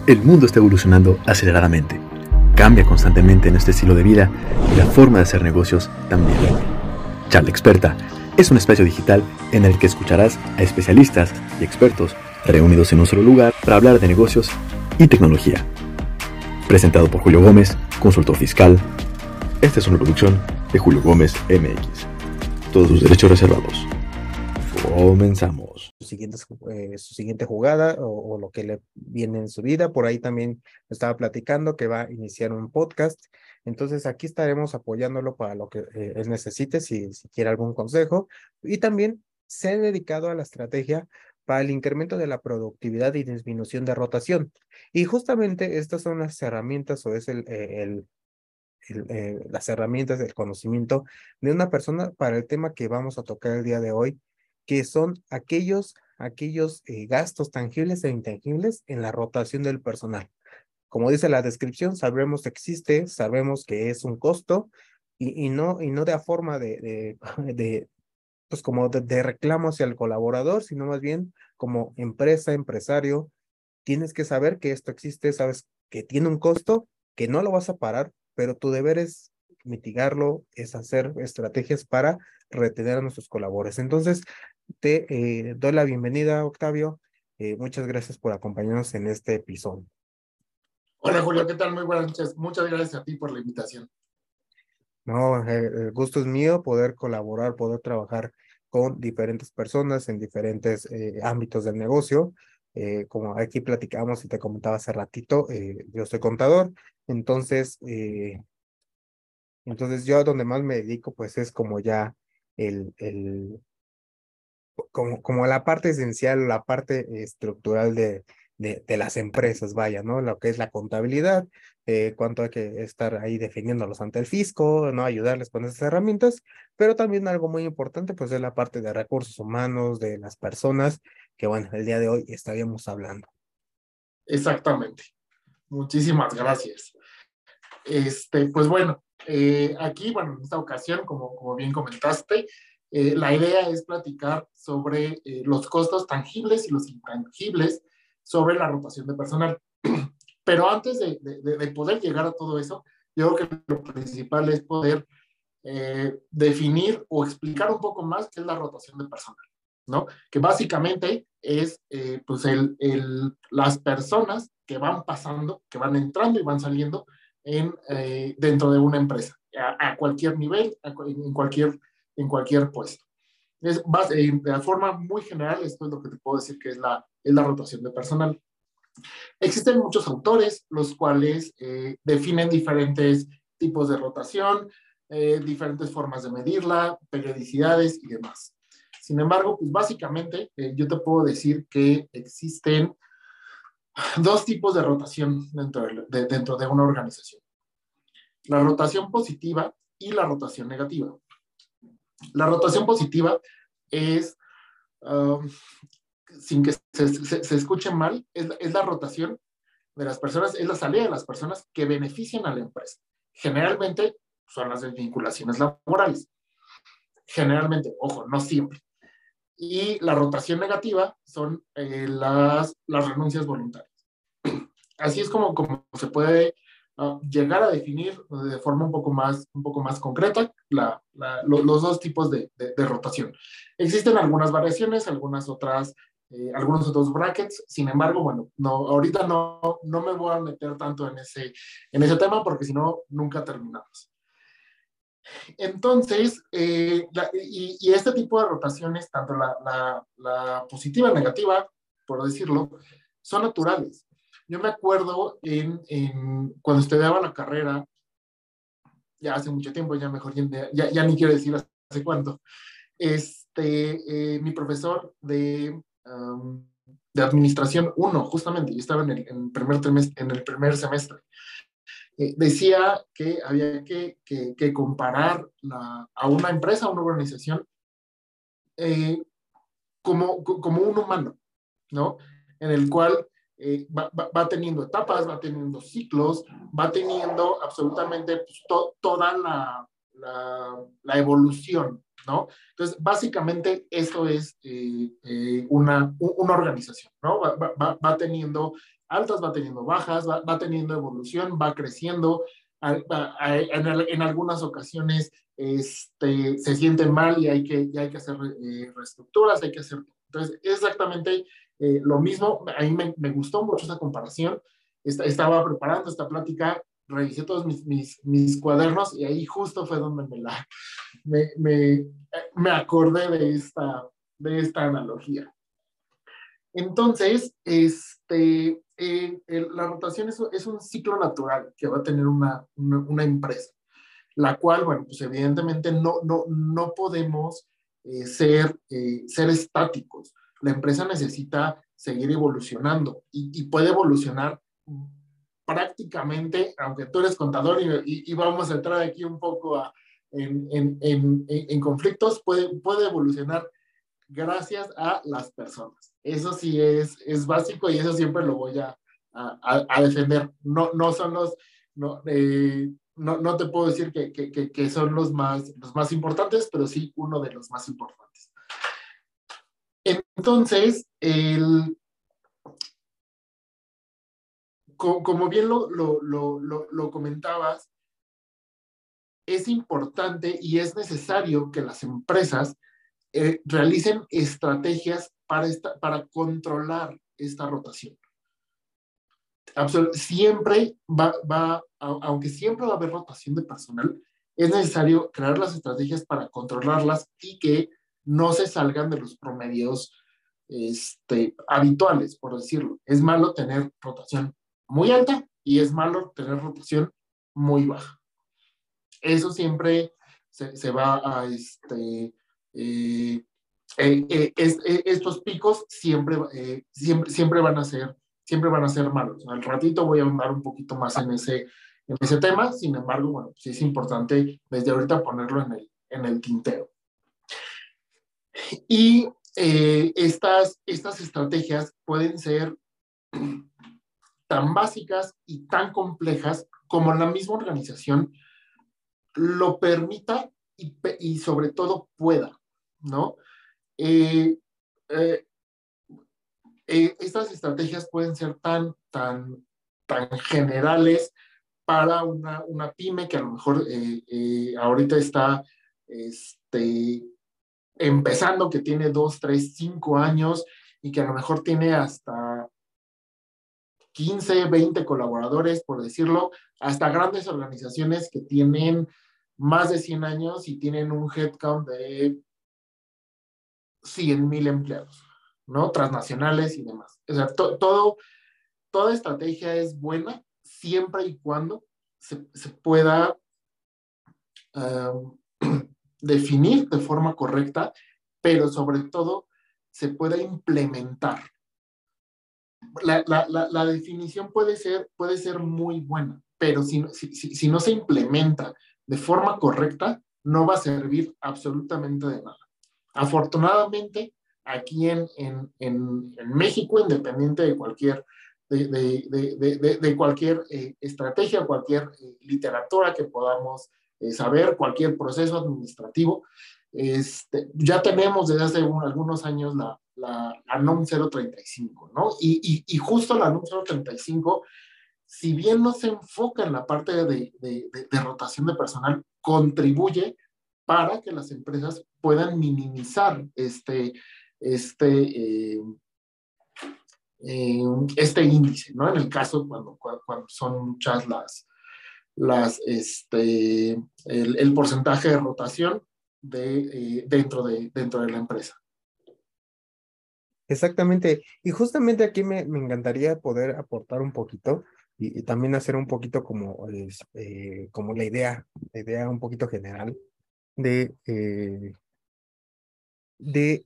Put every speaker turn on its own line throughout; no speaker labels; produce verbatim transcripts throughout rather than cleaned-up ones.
El mundo está evolucionando aceleradamente. Cambia constantemente nuestro estilo de vida y la forma de hacer negocios también. Charla Experta es un espacio digital en el que escucharás a especialistas y expertos reunidos en un solo lugar para hablar de negocios y tecnología. Presentado por Julio Gómez, consultor fiscal. Esta es una producción de Julio Gómez M X. Todos sus derechos reservados. Comenzamos.
Su siguiente, eh, su siguiente jugada o, o lo que le viene en su vida. Por ahí también estaba platicando que va a iniciar un podcast. Entonces aquí estaremos apoyándolo para lo que eh, él necesite, si, si quiere algún consejo. Y también se ha dedicado a la estrategia para el incremento de la productividad y disminución de rotación. Y justamente estas son las herramientas o es el, eh, el El, eh, las herramientas del conocimiento de una persona para el tema que vamos a tocar el día de hoy, que son aquellos, aquellos eh, gastos tangibles e intangibles en la rotación del personal. Como dice la descripción, sabemos que existe, sabemos que es un costo y, y, no, y no de forma de, de, de pues como de, de reclamo hacia el colaborador, sino más bien como empresa, empresario, tienes que saber que esto existe, sabes que tiene un costo, que no lo vas a parar, pero tu deber es mitigarlo, es hacer estrategias para retener a nuestros colaboradores. Entonces, te eh, doy la bienvenida, Octavio. Eh, muchas gracias por acompañarnos en este episodio.
Hola, Julio, ¿qué tal? Muy buenas noches. Muchas gracias a ti por la invitación.
No, eh, el gusto es mío poder colaborar, poder trabajar con diferentes personas en diferentes eh, ámbitos del negocio. Eh, como aquí platicamos y te comentaba hace ratito, eh, yo soy contador, entonces, eh, entonces yo a donde más me dedico pues es como ya el, el como, como la parte esencial, la parte estructural de, de, de las empresas, vaya, ¿no? Lo que es la contabilidad, eh, cuánto hay que estar ahí defendiéndolos ante el fisco, ¿no? Ayudarles con esas herramientas, pero también algo muy importante, pues es la parte de recursos humanos, de las personas, que bueno, el día de hoy estaríamos hablando.
Exactamente. Muchísimas gracias. Este, pues bueno, eh, aquí, bueno, en esta ocasión, como, como bien comentaste, eh, la idea es platicar sobre eh, los costos tangibles y los intangibles sobre la rotación de personal. Pero antes de, de, de poder llegar a todo eso, yo creo que lo principal es poder eh, definir o explicar un poco más qué es la rotación de personal, ¿no? Que básicamente es eh, pues el, el, las personas que van pasando, que van entrando y van saliendo en, eh, dentro de una empresa, a, a cualquier nivel, a, en, cualquier, en cualquier puesto. Es, eh, de forma muy general, esto es lo que te puedo decir que es la, es la rotación de personal. Existen muchos autores, los cuales eh, definen diferentes tipos de rotación, eh, diferentes formas de medirla, periodicidades y demás. Sin embargo, pues básicamente eh, yo te puedo decir que existen dos tipos de rotación dentro de, de, dentro de una organización. La rotación positiva y la rotación negativa. La rotación positiva es, um, sin que se, se, se escuche mal, es, es la rotación de las personas, es la salida de las personas que benefician a la empresa. Generalmente son las desvinculaciones laborales. Generalmente, ojo, no siempre. Y la rotación negativa son eh, las, las renuncias voluntarias. Así es como, como se puede uh, llegar a definir de forma un poco más, un poco más concreta la, la, lo, los dos tipos de, de, de rotación. Existen algunas variaciones, algunas otras, eh, algunos otros brackets, sin embargo, bueno, no, ahorita no, no me voy a meter tanto en ese, en ese tema porque si no, nunca terminamos. Entonces, eh, la, y, y este tipo de rotaciones, tanto la, la, la positiva y negativa, por decirlo, son naturales. Yo me acuerdo en, en, cuando estudiaba la carrera, ya hace mucho tiempo, ya mejor, ya, ya ni quiero decir hace cuánto, este, eh, mi profesor de, um, de Administración uno, justamente, yo estaba en el, en el, primer, trimestre, en el primer semestre, eh, decía que había que, que, que comparar la, a una empresa, a una organización, eh, como, como un humano, ¿no? En el cual eh, va, va, va teniendo etapas, va teniendo ciclos, va teniendo absolutamente pues, to, toda la, la, la evolución, ¿no? Entonces, básicamente, eso es eh, eh, una, una organización, ¿no? Va, va, va teniendo altas, va teniendo bajas, va, va teniendo evolución, va creciendo. A, a, a, en, en algunas ocasiones este, se sienten mal y hay que, y hay que hacer eh, reestructuras, hay que hacer... Entonces, exactamente eh, lo mismo. A mí me, me gustó mucho esa comparación. Esta, estaba preparando esta plática, revisé todos mis, mis, mis cuadernos y ahí justo fue donde me, la, me, me, me acordé de esta, de esta analogía. Entonces, este, eh, el, la rotación es, es un ciclo natural que va a tener una, una, una empresa, la cual, bueno, pues evidentemente no, no, no podemos eh, ser, eh, ser estáticos. La empresa necesita seguir evolucionando y, y puede evolucionar prácticamente, aunque tú eres contador y, y, y vamos a entrar aquí un poco a, en, en, en, en conflictos, puede, puede evolucionar gracias a las personas. Eso sí es, es básico y eso siempre lo voy a, a, a defender. No, no son los, no, eh, no, no te puedo decir que, que, que, que son los más, los más importantes, pero sí uno de los más importantes. Entonces, el, como, como bien lo, lo, lo, lo, lo comentabas, es importante y es necesario que las empresas eh, realicen estrategias para, esta, para controlar esta rotación. Absol- siempre va, va, aunque siempre va a haber rotación de personal, es necesario crear las estrategias para controlarlas y que no se salgan de los promedios este, habituales, por decirlo. Es malo tener rotación muy alta y es malo tener rotación muy baja. Eso siempre se, se va a, este, eh, eh, eh, es, eh, estos picos siempre, eh, siempre, siempre van a ser, siempre van a ser malos. Al ratito voy a ahondar un poquito más en ese, en ese tema, sin embargo, bueno, pues sí es importante desde ahorita ponerlo en el, en el tintero. Y eh, estas, estas estrategias pueden ser tan básicas y tan complejas como la misma organización lo permita y, y sobre todo pueda, ¿no? Eh, eh, eh, estas estrategias pueden ser tan, tan, tan generales para una, una pyme que a lo mejor eh, eh, ahorita está este, empezando, que tiene dos, tres, cinco años y que a lo mejor tiene hasta quince, veinte colaboradores, por decirlo, hasta grandes organizaciones que tienen más de cien años y tienen un headcount de cien mil empleados, ¿no? Transnacionales y demás. O sea, to, todo, toda estrategia es buena siempre y cuando se, se pueda um, definir de forma correcta, pero sobre todo se pueda implementar. La, la, la, la definición puede ser, puede ser muy buena, pero si, si, si no se implementa de forma correcta, no va a servir absolutamente de nada. Afortunadamente, aquí en, en, en, en México, independiente de cualquier, de, de, de, de, de cualquier eh, estrategia, cualquier eh, literatura que podamos eh, saber, cualquier proceso administrativo, este, ya tenemos desde hace un, algunos años la, la, la N O M cero treinta y cinco, ¿no? Y, y, y justo la N O M cero treinta y cinco, si bien no se enfoca en la parte de, de, de, de rotación de personal, contribuye para que las empresas puedan minimizar este, este, eh, eh, este índice, ¿no? En el caso cuando, cuando son muchas las, las este, el, el porcentaje de rotación de, eh, dentro, de, dentro de la empresa.
Exactamente. Y justamente aquí me, me encantaría poder aportar un poquito y, y también hacer un poquito como, eh, como la idea, la idea un poquito general de, eh, de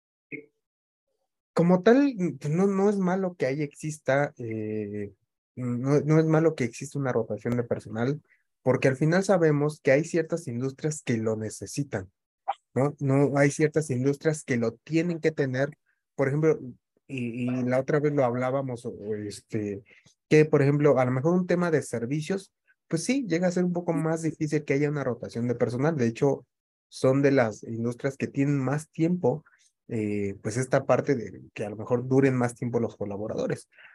como tal, no, no es malo que ahí exista, eh, no, no es malo que exista una rotación de personal, porque al final sabemos que hay ciertas industrias que lo necesitan, ¿no? No hay ciertas industrias que lo tienen que tener, por ejemplo, y, y la otra vez lo hablábamos, o, este, que por ejemplo, a lo mejor un tema de servicios, pues sí, llega a ser un poco más difícil que haya una rotación de personal. De hecho, son de las industrias que tienen más tiempo, eh, pues esta parte de que a lo mejor duren más tiempo los colaboradores.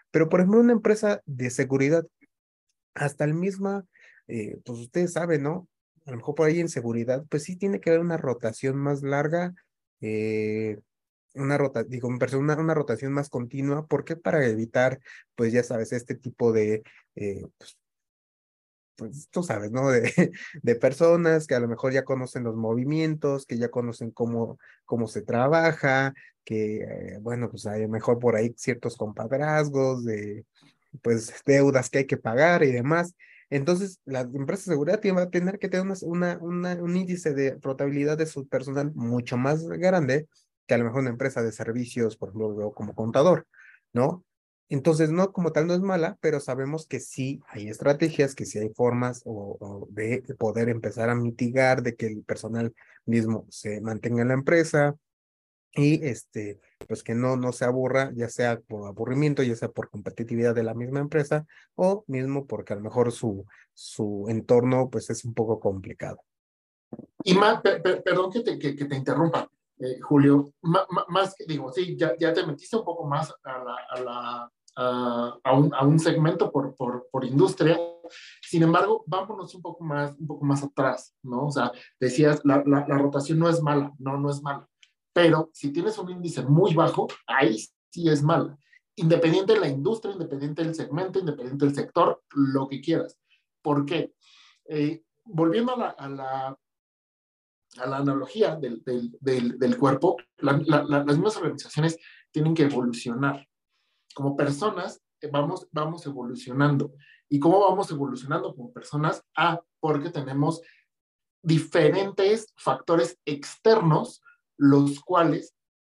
Pero, por ejemplo, una empresa de seguridad, hasta el misma, eh, pues ustedes saben, ¿no? A lo mejor por ahí en seguridad, pues sí tiene que haber una rotación más larga, eh, una rota, digo, me parece una, una rotación más continua, porque para evitar, pues ya sabes, este tipo de, eh, pues, pues tú sabes, ¿no? De, de personas que a lo mejor ya conocen los movimientos, que ya conocen cómo, cómo se trabaja, que, eh, bueno, pues a lo mejor por ahí ciertos compadrazgos de, pues, deudas que hay que pagar y demás. Entonces, la empresa de seguridad tiene, va a tener que tener una, una, una- un índice de rotabilidad de su personal mucho más grande que a lo mejor una empresa de servicios, por ejemplo, como contador, ¿no? Entonces, no como tal no es mala, pero sabemos que sí hay estrategias, que sí hay formas o, o de poder empezar a mitigar de que el personal mismo se mantenga en la empresa y este, pues que no, no se aburra, ya sea por aburrimiento, ya sea por competitividad de la misma empresa o mismo porque a lo mejor su, su entorno pues es un poco complicado.
Y más, per, per, perdón que te, que, que te interrumpa, eh, Julio, M más que digo, sí, ya, ya te metiste un poco más a, la, a, la, a, a, un, a un segmento por, por, por industria. Sin embargo, vámonos un poco más, un poco más atrás, ¿no? O sea, decías, la, la, la rotación no es mala, no, no es mala, pero si tienes un índice muy bajo, ahí sí es mala. Independiente de la industria, independiente del segmento, independiente del sector, lo que quieras. ¿Por qué? Eh, volviendo a la, a la a la analogía del, del, del, del cuerpo, la, la, la, las mismas organizaciones tienen que evolucionar. Como personas eh, vamos, vamos evolucionando. ¿Y cómo vamos evolucionando como personas? Ah, porque tenemos diferentes factores externos, los cuales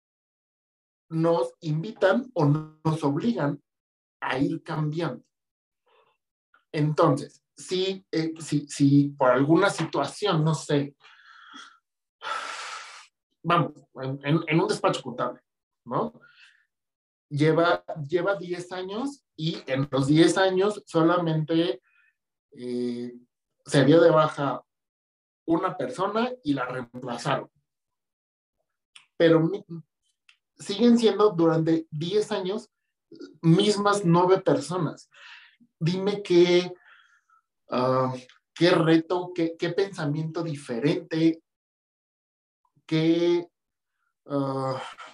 nos invitan o nos obligan a ir cambiando. Entonces, si, eh, si, si por alguna situación, no sé, vamos, en, en, en un despacho contable, ¿no? Lleva, lleva diez años y en los diez años solamente eh, se dio de baja una persona y la reemplazaron. Pero siguen siendo durante diez años mismas nueve personas. Dime qué, uh, qué reto, qué, qué pensamiento diferente, qué... Uh,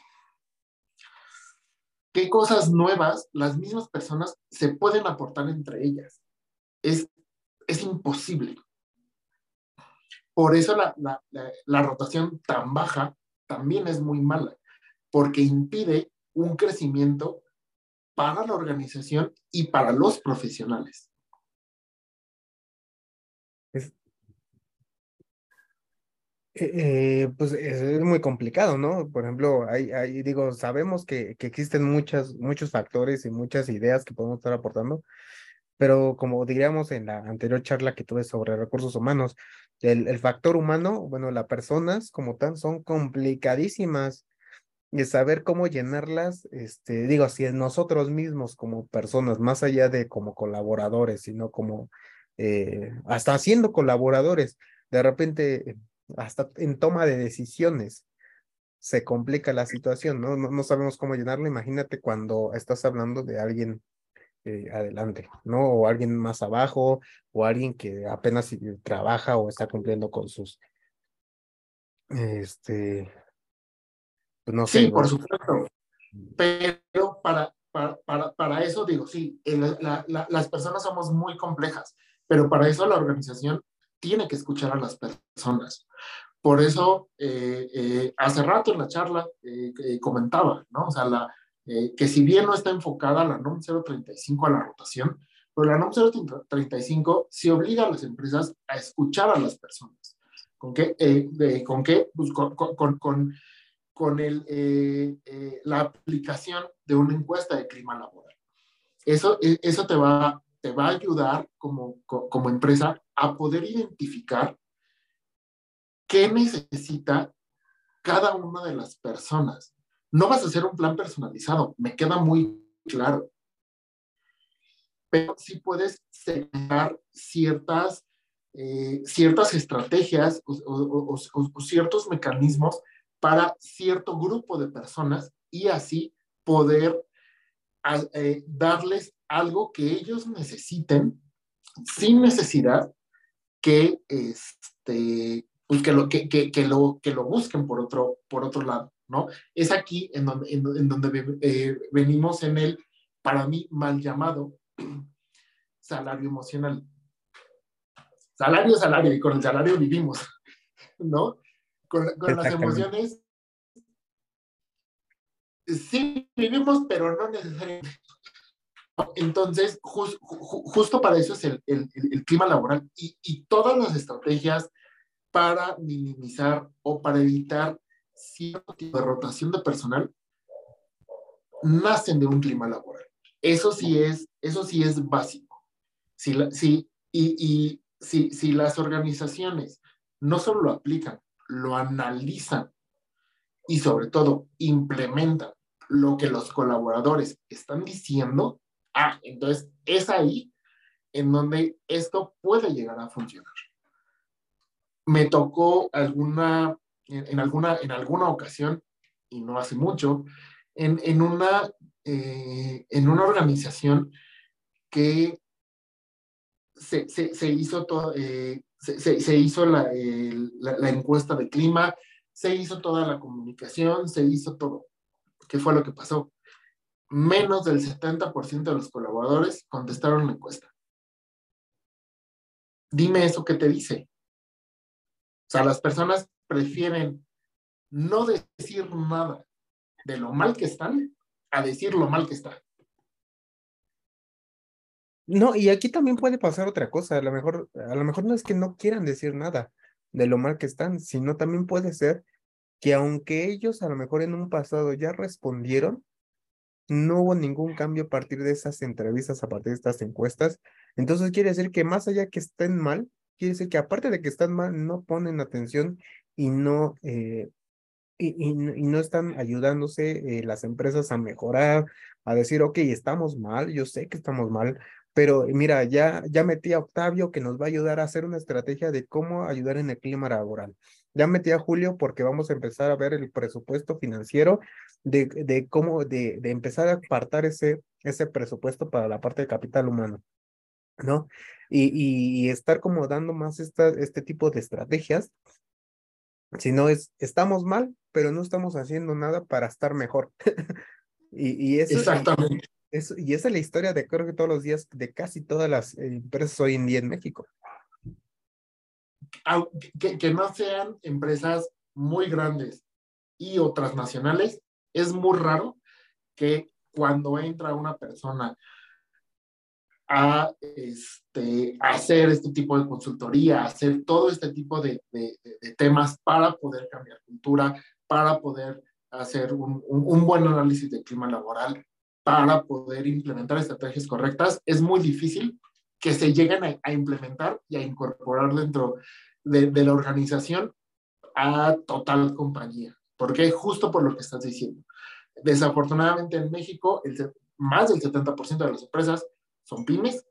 qué cosas nuevas las mismas personas se pueden aportar entre ellas. Es, es imposible. Por eso la, la, la, la rotación tan baja también es muy mala, porque impide un crecimiento para la organización y para los profesionales.
Es, eh, eh, pues es, es muy complicado, ¿no? Por ejemplo, hay, hay, digo, sabemos que, que existen muchas, muchos factores y muchas ideas que podemos estar aportando, pero como diríamos en la anterior charla que tuve sobre recursos humanos, el, el factor humano, bueno, las personas como tal son complicadísimas y saber cómo llenarlas, este, digo, si es nosotros mismos como personas, más allá de como colaboradores, sino como eh, hasta siendo colaboradores, de repente, hasta en toma de decisiones, se complica la situación, ¿no? No, no sabemos cómo llenarlo. Imagínate cuando estás hablando de alguien eh, adelante, ¿no? O alguien más abajo, o alguien que apenas si trabaja o está cumpliendo con sus, este, pues no sé,
Sí, por
¿no?
supuesto, pero para, para, para, para eso digo, sí, el, la, la, las personas somos muy complejas, pero para eso la organización tiene que escuchar a las personas. Por eso, eh, eh, hace rato en la charla eh, eh, comentaba, ¿no? O sea, la, eh, que si bien no está enfocada la NOM cero treinta y cinco a la rotación, pero la NOM cero treinta y cinco sí obliga a las empresas a escuchar a las personas. ¿Con qué? Eh, de, ¿Con qué? Pues con, con, con, con el, eh, eh, la aplicación de una encuesta de clima laboral. Eso, eso te, va, te va a ayudar como, como empresa a poder identificar qué necesita cada una de las personas. No vas a hacer un plan personalizado, me queda muy claro, pero sí puedes separar ciertas, eh, ciertas estrategias o, o, o, o ciertos mecanismos para cierto grupo de personas y así poder a, eh, darles algo que ellos necesiten sin necesidad que, este, pues que, lo, que, que, que, lo, que lo busquen por otro, por otro lado, ¿no? Es aquí en donde, en, en donde eh, venimos en el, para mí, mal llamado salario emocional. Salario, salario, y con el salario vivimos, ¿no? Con, con las emociones sí vivimos, pero no necesariamente. Entonces, just, ju, justo para eso es el, el, el clima laboral y, y todas las estrategias para minimizar o para evitar cierto tipo de rotación de personal nacen de un clima laboral. Eso sí es, eso sí es básico. Si, la, si, y, y si, si las organizaciones no solo lo aplican, lo analizan y sobre todo implementan lo que los colaboradores están diciendo, ah, entonces es ahí en donde esto puede llegar a funcionar. Me tocó alguna, en, en alguna, en alguna ocasión, y no hace mucho, en, en, una, eh, en una organización que se, se, se hizo, todo, eh, se, se, se hizo la, el, la, la encuesta de clima, se hizo toda la comunicación, se hizo todo. ¿Qué fue lo que pasó? Menos del setenta por ciento de los colaboradores contestaron la encuesta. Dime eso qué te dice. O sea, las personas prefieren no decir nada de lo mal que están a decir lo mal que está.
No, y aquí también puede pasar otra cosa. A lo mejor, a lo mejor no es que no quieran decir nada de lo mal que están, sino también puede ser que aunque ellos a lo mejor en un pasado ya respondieron, no hubo ningún cambio a partir de esas entrevistas, a partir de estas encuestas. Entonces quiere decir que más allá que estén mal, quiere decir que aparte de que están mal, no ponen atención y no, eh, y, y, y no están ayudándose eh, las empresas a mejorar, a decir, ok, estamos mal, yo sé que estamos mal, pero mira, ya, ya metí a Octavio que nos va a ayudar a hacer una estrategia de cómo ayudar en el clima laboral. Ya metí a Julio porque vamos a empezar a ver el presupuesto financiero de, de cómo, de, de empezar a apartar ese, ese presupuesto para la parte de capital humano, ¿no? Y, y, y estar como dando más esta, este tipo de estrategias. Si no es, estamos mal, pero no estamos haciendo nada para estar mejor. y, y, eso, y,
Exactamente.
eso, y esa es la historia de creo que todos los días de casi todas las eh, empresas hoy en día en México.
Que, que no sean empresas muy grandes y o transnacionales, es muy raro que cuando entra una persona a este, hacer este tipo de consultoría, hacer todo este tipo de, de, de temas para poder cambiar cultura, para poder hacer un, un, un buen análisis del clima laboral, para poder implementar estrategias correctas, es muy difícil que se lleguen a, a implementar y a incorporar dentro de, de la organización a total compañía. Porque justo por lo que estás diciendo. Desafortunadamente en México, el, más del setenta por ciento de las empresas son pymes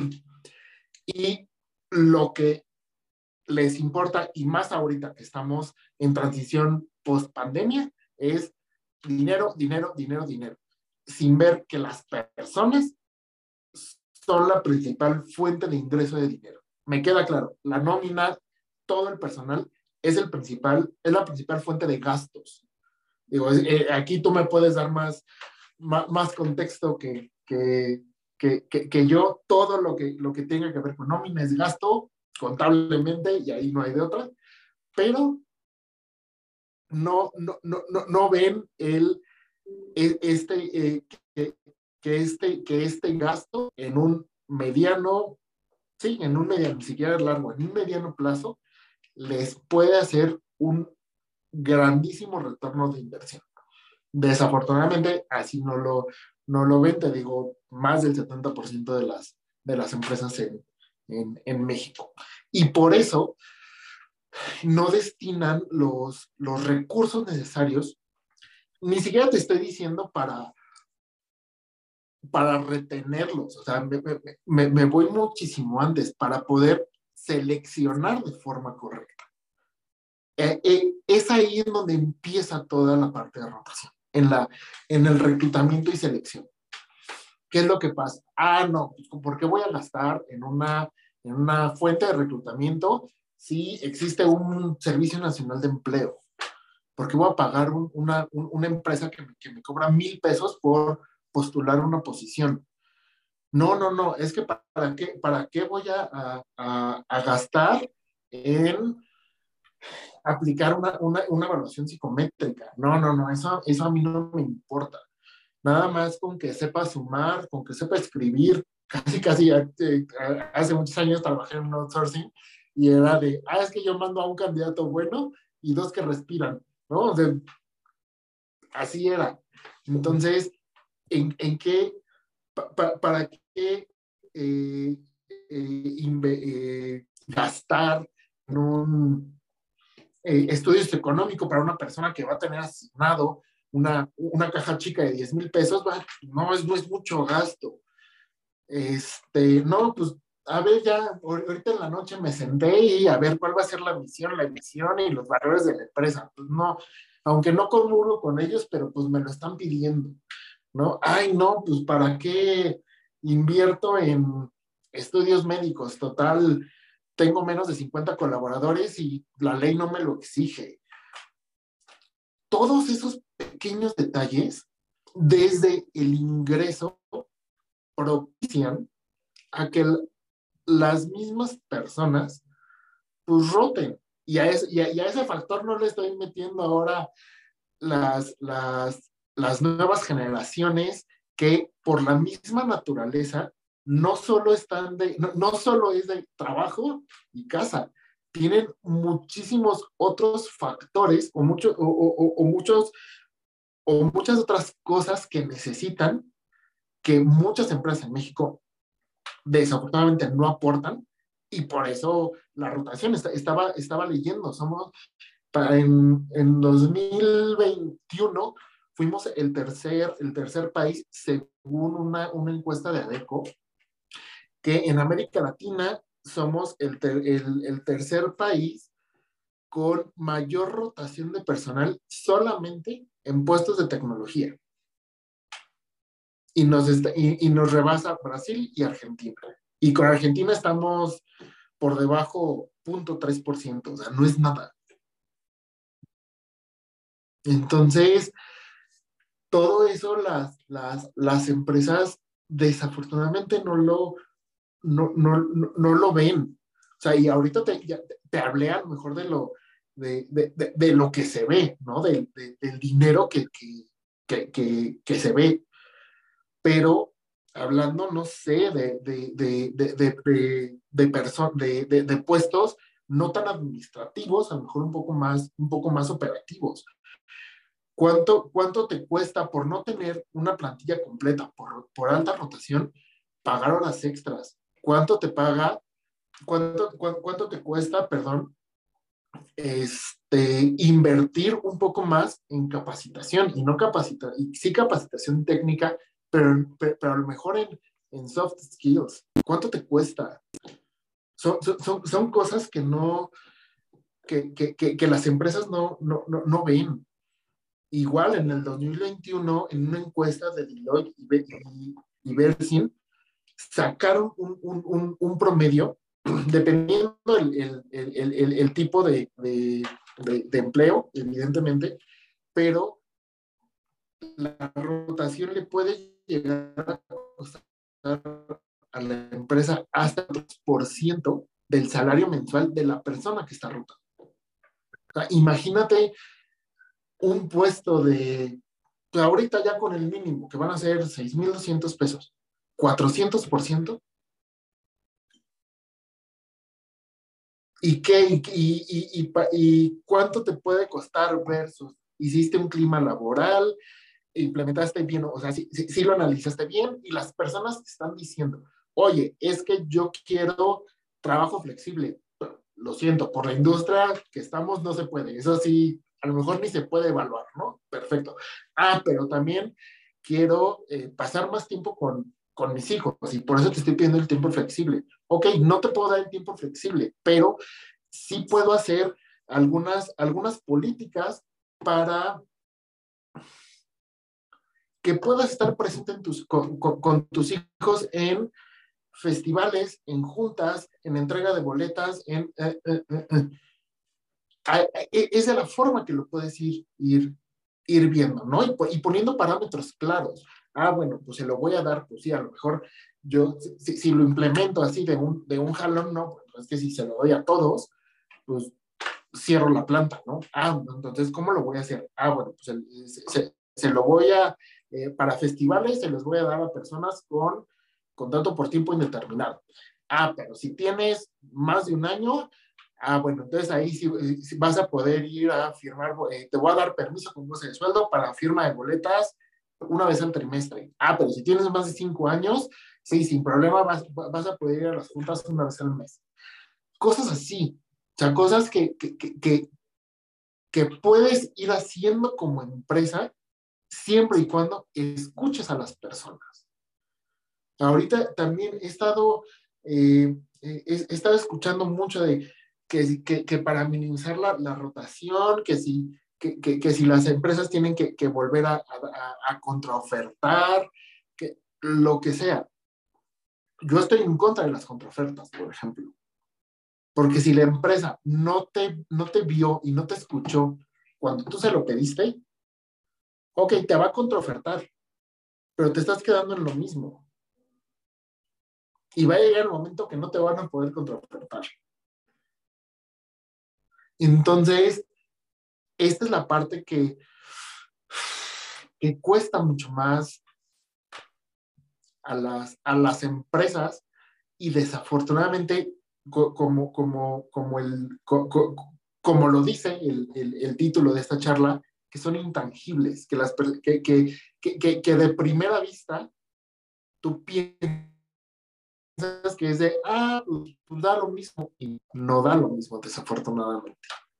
y lo que les importa, y más ahorita que estamos en transición post pandemia, es dinero, dinero, dinero, dinero, sin ver que las personas son la principal fuente de ingreso de dinero. Me queda claro, la nómina, todo el personal es el principal, es la principal fuente de gastos. Digo, eh, aquí tú me puedes dar más, más, más contexto que, que, que, que, que yo, todo lo que, lo que tenga que ver con nómina es gasto contablemente y ahí no hay de otra, pero no, no, no, no, no ven el, este, eh, que, que, este, que este gasto en un mediano, sí, en un mediano, ni siquiera largo, en un mediano plazo, les puede hacer un grandísimo retorno de inversión. Desafortunadamente, así no lo, no lo ven, te digo, más del setenta por ciento de las, de las empresas en, en, en México. Y por eso no destinan los, los recursos necesarios, ni siquiera te estoy diciendo para, para retenerlos, o sea, me, me, me voy muchísimo antes, para poder seleccionar de forma correcta. Eh, eh, es ahí en donde empieza toda la parte de rotación, en, la, en el reclutamiento y selección. ¿Qué es lo que pasa? Ah, no, pues, ¿por qué voy a gastar en una, en una fuente de reclutamiento si existe un Servicio Nacional de Empleo? ¿Por qué voy a pagar un, una, un, una empresa que me, que me cobra mil pesos por postular una posición? No, no, no, es que para qué, para qué voy a, a, a gastar en aplicar una, una, una evaluación psicométrica. No, no, no, eso, eso a mí no me importa. Nada más con que sepa sumar, con que sepa escribir. Casi, casi eh, hace muchos años trabajé en un outsourcing y era de, ah, es que yo mando a un candidato bueno y dos que respiran, ¿no? O sea, así era. Entonces, ¿en, en qué, pa, pa, para qué eh, eh, inve, eh, gastar en un eh, estudios económicos para una persona que va a tener asignado una, una caja chica de diez mil pesos? Bah, no, es, no es mucho gasto. Este, no, pues, a ver, ya, ahorita en la noche me senté y a ver cuál va a ser la misión, la visión y los valores de la empresa. Pues no, aunque no comulgo con ellos, pero pues me lo están pidiendo, ¿no? Ay, no, pues, ¿para qué invierto en estudios médicos? Total, tengo menos de cincuenta colaboradores y la ley no me lo exige. Todos esos pequeños detalles, desde el ingreso, propician a que las mismas personas pues roten. Y a, ese, y, a, y a ese factor no le estoy metiendo ahora las, las, las nuevas generaciones que por la misma naturaleza no solo están de, no, no solo es de trabajo y casa, tienen muchísimos otros factores o, mucho, o, o, o muchos o muchas otras cosas que necesitan que muchas empresas en México desafortunadamente no aportan, y por eso la rotación está, estaba, estaba leyendo, somos para en, en dos mil veintiuno fuimos el tercer, el tercer país según una, una encuesta de ADECO, que en América Latina somos el, ter, el, el tercer país con mayor rotación de personal solamente en puestos de tecnología. Y nos, está, y, y nos rebasa Brasil y Argentina. Y con Argentina estamos por debajo cero punto tres por ciento, o sea, no es nada. Entonces, todo eso las, las, las empresas desafortunadamente no lo, no, no, no, no lo ven. O sea, y ahorita te, ya, te hablé a lo mejor de lo, de, de, de, de lo que se ve, ¿no? De, de, del dinero que, que, que, que, que se ve. Pero hablando, no sé, de, de, de, de, de, de, de, person, de, de, de puestos no tan administrativos, a lo mejor un poco más, un poco más operativos. ¿Cuánto, ¿Cuánto te cuesta por no tener una plantilla completa, por, por alta rotación, pagar horas extras? ¿Cuánto te paga, cuánto, cu cuánto te cuesta, perdón, este, invertir un poco más en capacitación? Y no capacita, y sí capacitación técnica, pero, pero, pero a lo mejor en, en soft skills. ¿Cuánto te cuesta? Son, son, son cosas que no, que, que, que, que las empresas no, no, no, no ven. Igual en el dos mil veintiuno, en una encuesta de Deloitte y, y, y Bersin, sacaron un, un, un, un promedio, dependiendo el, el, el, el, el tipo de, de, de, de empleo, evidentemente, pero la rotación le puede llegar a costar a la empresa hasta el dos por ciento del salario mensual de la persona que está rotando. O sea, imagínate un puesto de, pues ahorita ya con el mínimo, que van a ser seis mil doscientos pesos, cuatrocientos por ciento. ¿Y qué? Y, y, y, ¿Y cuánto te puede costar versus hiciste un clima laboral, implementaste bien, o sea, sí, sí, sí lo analizaste bien, y las personas te están diciendo, oye, es que yo quiero trabajo flexible? Lo siento, por la industria que estamos no se puede, eso sí, a lo mejor ni se puede evaluar, ¿no? Perfecto. Ah, pero también quiero eh, pasar más tiempo con, con mis hijos, y por eso te estoy pidiendo el tiempo flexible. Ok, no te puedo dar el tiempo flexible, pero sí puedo hacer algunas, algunas políticas para que puedas estar presente en tus, con, con, con tus hijos en festivales, en juntas, en entrega de boletas, en... Eh, eh, eh, eh. Es de la forma que lo puedes ir, ir, ir viendo, ¿no? Y, y poniendo parámetros claros. Ah, bueno, pues se lo voy a dar, pues sí, a lo mejor yo, si, si lo implemento así de un, de un jalón, no, pues es que si se lo doy a todos, pues cierro la planta, ¿no? Ah, entonces, ¿cómo lo voy a hacer? Ah, bueno, pues el, se, se, se, lo voy a, eh, para festivales se los voy a dar a personas con contrato por tiempo indeterminado. Ah, pero si tienes más de un año, ah, bueno, entonces ahí sí, sí vas a poder ir a firmar, eh, te voy a dar permiso con goce de sueldo para firma de boletas una vez al trimestre. Ah, pero si tienes más de cinco años, sí, sin problema vas, vas a poder ir a las juntas una vez al mes. Cosas así, o sea, cosas que, que, que, que puedes ir haciendo como empresa siempre y cuando escuches a las personas. Ahorita también he estado, eh, he, he estado escuchando mucho de que, que, que para minimizar la, la rotación, que si, que, que, que si las empresas tienen que, que volver a, a, a contraofertar, que lo que sea. Yo estoy en contra de las contraofertas, por ejemplo. Porque si la empresa no te, no te vio y no te escuchó cuando tú se lo pediste, ok, te va a contraofertar, pero te estás quedando en lo mismo. Y va a llegar el momento que no te van a poder contraofertar. Entonces, esta es la parte que, que cuesta mucho más a las, a las empresas y desafortunadamente, como, como, como, el, como lo dice el, el, el título de esta charla, que son intangibles, que, las, que, que, que, que de primera vista tú piensas que es de, ah, pues, pues da lo mismo, y no da lo mismo, desafortunadamente.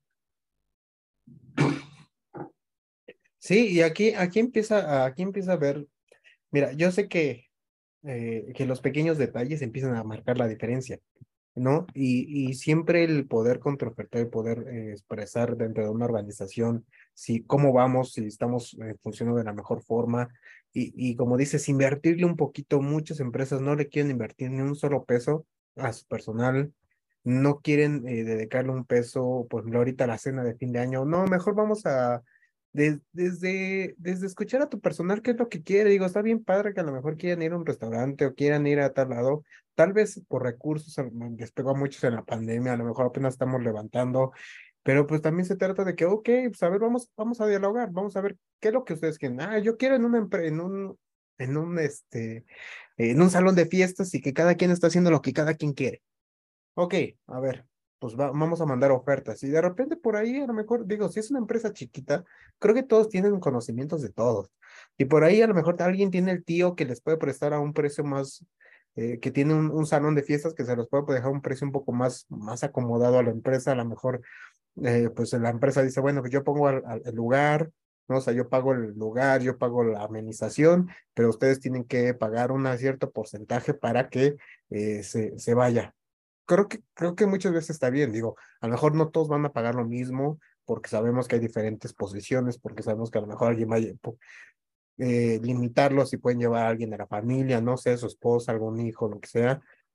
Sí, y aquí, aquí empieza, aquí empieza a ver, mira, yo sé que, eh, que los pequeños detalles empiezan a marcar la diferencia, ¿no? Y, y siempre el poder contraofertar, el poder eh, expresar dentro de una organización si cómo vamos, si estamos eh, funcionando de la mejor forma. Y, y como dices, invertirle un poquito, muchas empresas no le quieren invertir ni un solo peso a su personal, no quieren eh, dedicarle un peso, por ejemplo, ahorita a la cena de fin de año, no, mejor vamos a, de- desde, desde escuchar a tu personal qué es lo que quiere, digo, está bien padre que a lo mejor quieran ir a un restaurante o quieran ir a tal lado, tal vez por recursos, a- les pegó a muchos en la pandemia, a lo mejor apenas estamos levantando, pero pues también se trata de que, ok, pues a ver, vamos, vamos a dialogar, vamos a ver qué es lo que ustedes quieren. Ah, yo quiero en una empre- en un, en un, este, en un salón de fiestas y que cada quien está haciendo lo que cada quien quiere. Ok, a ver, pues va- vamos a mandar ofertas. Y de repente por ahí, a lo mejor, digo, si es una empresa chiquita, creo que todos tienen conocimientos de todos. Y por ahí a lo mejor alguien tiene el tío que les puede prestar a un precio más, eh, que tiene un, un salón de fiestas que se los puede dejar a un precio un poco más, más acomodado a la empresa. A lo mejor, eh, pues la empresa dice, bueno, pues yo pongo al- al- el lugar, ¿no? O sea, yo pago el lugar, yo pago la amenización, pero ustedes tienen que pagar un cierto porcentaje para que eh, se, se vaya. Creo que, creo que muchas veces está bien, digo, a lo mejor no todos van a pagar lo mismo porque sabemos que hay diferentes posiciones, porque sabemos que a lo mejor alguien va a lle- po- eh, limitarlos si pueden llevar a alguien de la familia, no sé, su esposa, algún hijo, lo que sea.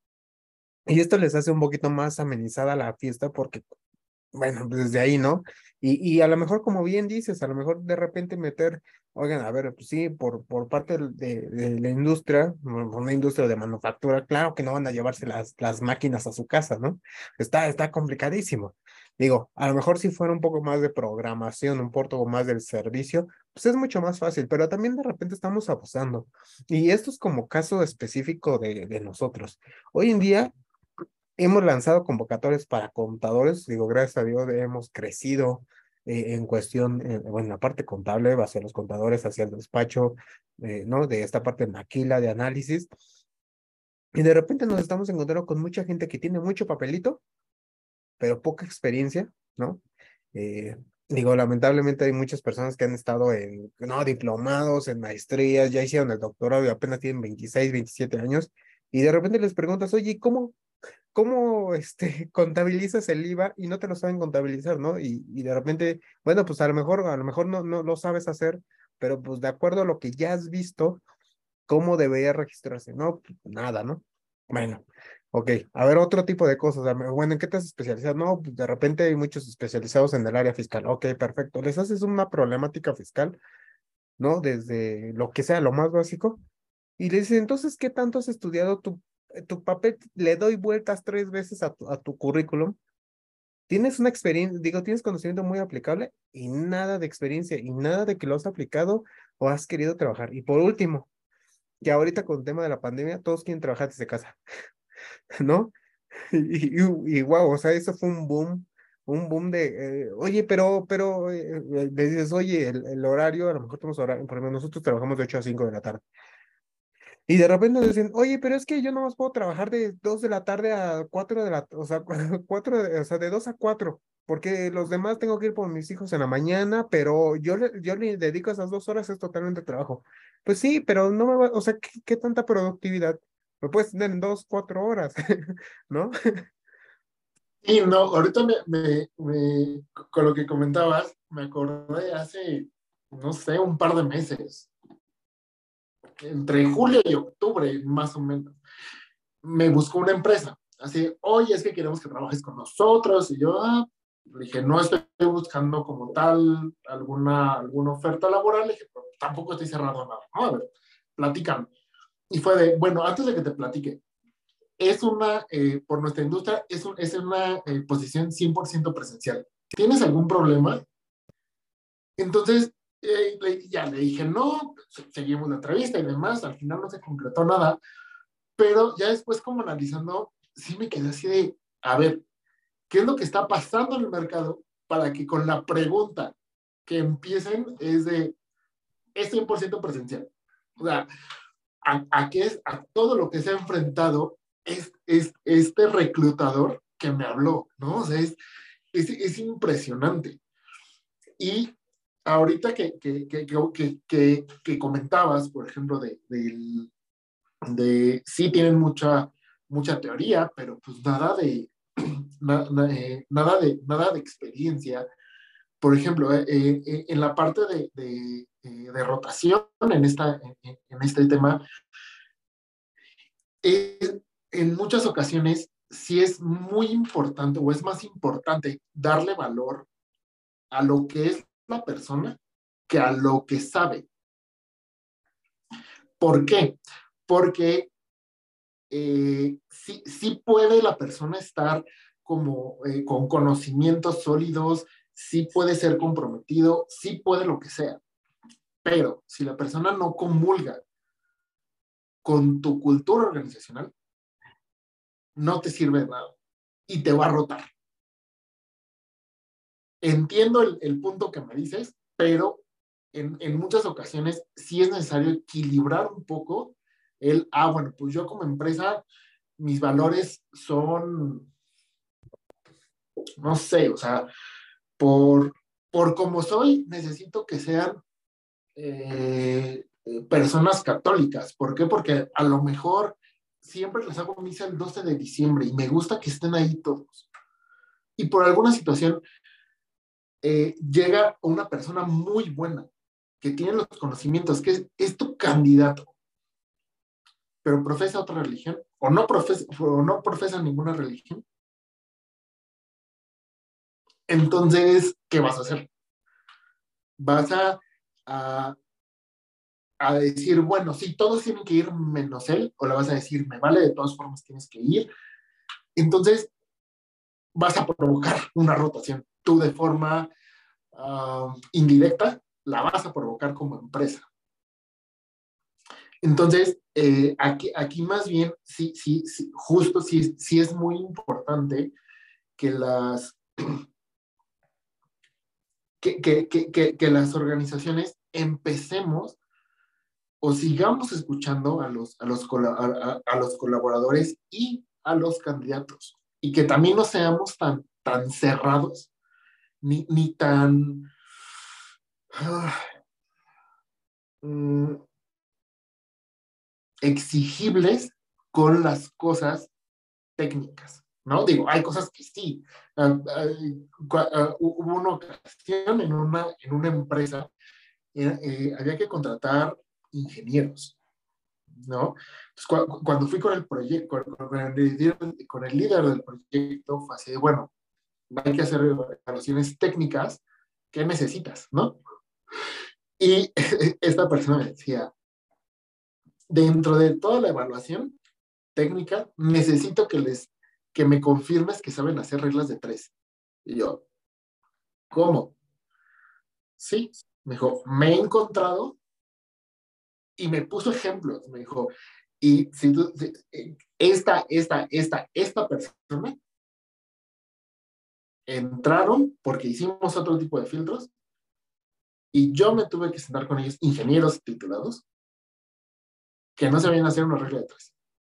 Y esto les hace un poquito más amenizada la fiesta porque bueno, pues desde ahí, ¿no? Y, y a lo mejor, como bien dices, a lo mejor de repente meter, oigan, a ver, pues sí, por, por parte del- de, de la industria, bueno, una industria de manufactura, claro que no van a llevarse las, las máquinas a su casa, ¿no? Está, está complicadísimo. Digo, a lo mejor si fuera un poco más de programación, un poco más del servicio, pues es mucho más fácil, pero también de repente estamos abusando. Y esto es como caso específico de, de nosotros. Hoy en día hemos lanzado convocatorias para contadores, digo, gracias a Dios hemos crecido eh, en cuestión, eh, bueno, en la parte contable, hacia los contadores, hacia el despacho, eh, ¿no? De esta parte maquila, de análisis, y de repente nos estamos encontrando con mucha gente que tiene mucho papelito, pero poca experiencia, ¿no? Eh, digo, lamentablemente hay muchas personas que han estado en, no, diplomados, en maestrías, ya hicieron el doctorado y apenas tienen veintiséis, veintisiete años, y de repente les preguntas, oye, ¿cómo, cómo este, contabilizas el IVA y no te lo saben contabilizar, ¿no? Y, y de repente, bueno, pues a lo mejor, a lo mejor no, no lo sabes hacer pero pues de acuerdo a lo que ya has visto, ¿cómo debería registrarse? No, pues, nada, ¿no? Bueno, ok, a ver, otro tipo de cosas. A ver, bueno, ¿en qué te has especializado? No, pues de repente hay muchos especializados en el área fiscal. Ok, perfecto. Les haces una problemática fiscal, ¿no? Desde lo que sea, lo más básico. Y le dices, entonces, ¿qué tanto has estudiado tu, tu papel? Le doy vueltas tres veces a tu, a tu currículum. Tienes una experiencia, digo, tienes conocimiento muy aplicable y nada de experiencia y nada de que lo has aplicado o has querido trabajar. Y por último, que ahorita con el tema de la pandemia, todos quieren trabajar desde casa, ¿no? Y, y, y wow, o sea, eso fue un boom, un boom de, eh, oye, pero, pero, eh, eh, le dices, oye, el, el horario, a lo mejor tenemos horario, por ejemplo, nosotros trabajamos de ocho a cinco de la tarde. Y de repente nos dicen, oye, pero es que yo nomás puedo trabajar de dos de la tarde a cuatro de la, o sea, cuatro, de- o sea, de dos a cuatro, porque los demás tengo que ir por mis hijos en la mañana, pero yo le, yo le dedico esas dos horas, es totalmente trabajo. Pues sí, pero no me va, o sea, ¿qué, qué tanta productividad? Me puedes tener en dos, cuatro horas, ¿no?
Y no, ahorita me, me, me- con lo que comentabas, me acordé hace, no sé, un par de meses, entre julio y octubre, más o menos, me buscó una empresa. Así, oye, es que queremos que trabajes con nosotros. Y yo, ah, le dije, no estoy buscando como tal alguna, alguna oferta laboral. Le dije, pero tampoco estoy cerrado a nada. ¿No? A ver, platícame. Y fue de, bueno, antes de que te platique, es una, eh, por nuestra industria, es, un, es una eh, posición cien por ciento presencial. ¿Tienes algún problema? Entonces, eh, le, ya le dije, no, seguimos la entrevista y demás, al final no se concretó nada, pero ya después como analizando, sí me quedé así de, a ver, ¿qué es lo que está pasando en el mercado para que con la pregunta que empiecen es de, es cien por ciento presencial? O sea, a, a, qué es, a todo lo que se ha enfrentado es, es este reclutador que me habló, ¿no? O sea, es, es, es impresionante. Y ahorita que, que, que, que, que, que comentabas, por ejemplo, de, de, de sí tienen mucha, mucha teoría, pero pues nada de, na, na, eh, nada de, nada de experiencia. Por ejemplo, eh, eh, en la parte de, de, eh, de rotación en, esta, en, en este tema, eh, en muchas ocasiones sí es muy importante o es más importante darle valor a lo que es la persona que a lo que sabe. ¿Por qué? Porque eh, sí, sí puede la persona estar como eh, con conocimientos sólidos, sí puede ser comprometido, sí puede lo que sea, pero si la persona no comulga con tu cultura organizacional, no te sirve de nada y te va a rotar. Entiendo el, el punto que me dices, pero en, en muchas ocasiones sí es necesario equilibrar un poco el, ah, bueno, pues yo como empresa, mis valores son, no sé, o sea, por, por como soy, necesito que sean eh, personas católicas. ¿Por qué? Porque a lo mejor siempre les hago misa el doce de diciembre y me gusta que estén ahí todos. Y por alguna situación eh, llega una persona muy buena, que tiene los conocimientos, que es, es tu candidato, pero profesa otra religión, o no profesa, o no profesa ninguna religión. Entonces, ¿qué vas a hacer? Vas a, a, a decir, bueno, sí, todos tienen que ir menos él, o le vas a decir, me vale, de todas formas tienes que ir. Entonces, vas a provocar una rotación. Tú de forma uh, indirecta la vas a provocar como empresa. Entonces, eh, aquí, aquí más bien, sí, sí, sí justo sí, sí es muy importante que las, que, que, que, que las organizaciones empecemos o sigamos escuchando a los, a, los, a, a los colaboradores y a los candidatos. Y que también no seamos tan, tan cerrados ni, ni tan uh, exigibles con las cosas técnicas, ¿no? Digo, hay cosas que sí. Uh, uh, uh, hubo una ocasión en una, en una empresa eh, eh, había que contratar ingenieros, ¿no? Entonces, cu cuando fui con el proyecto, con, con, el líder, con el líder del proyecto, fue así de, bueno, hay que hacer evaluaciones técnicas, ¿qué necesitas, no? Y esta persona me decía, dentro de toda la evaluación técnica, necesito que les, que me confirmes que saben hacer reglas de tres. Y yo, ¿cómo? Sí, me dijo, me he encontrado y me puso ejemplos, me dijo, y si tú, si, esta, esta, esta, esta persona entraron porque hicimos otro tipo de filtros y yo me tuve que sentar con ellos, ingenieros titulados, que no sabían hacer una regla de tres.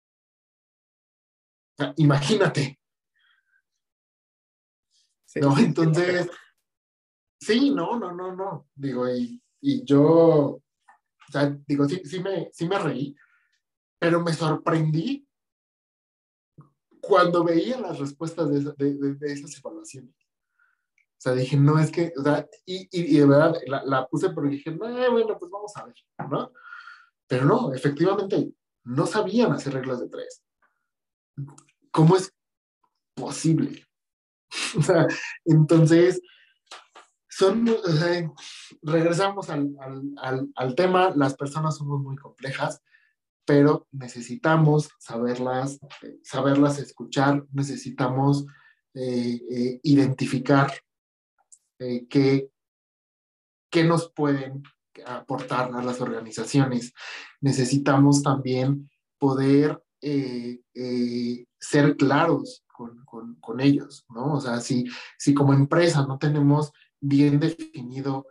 O sea, imagínate.
Sí,
¿No?
sí,
Entonces, sí, no, no, no, no. Digo, y, y yo, o sea, digo, sí, sí, me, sí me reí, pero me sorprendí cuando veía las respuestas de, de, de, de esas evaluaciones. O sea, dije, no, es que, o sea, y, y, y de verdad la, la puse porque dije, no, bueno, pues vamos a ver, ¿no? Pero no, efectivamente, no sabían hacer reglas de tres. ¿Cómo es posible? O sea, entonces, son, o sea, regresamos al, al, al, al tema, las personas somos muy complejas, pero necesitamos saberlas, eh, saberlas escuchar, necesitamos eh, eh, identificar eh, qué, qué nos pueden aportar a las organizaciones. Necesitamos también poder eh, eh, ser claros con, con, con, ellos, ¿no? O sea, si, si como empresa no tenemos bien definido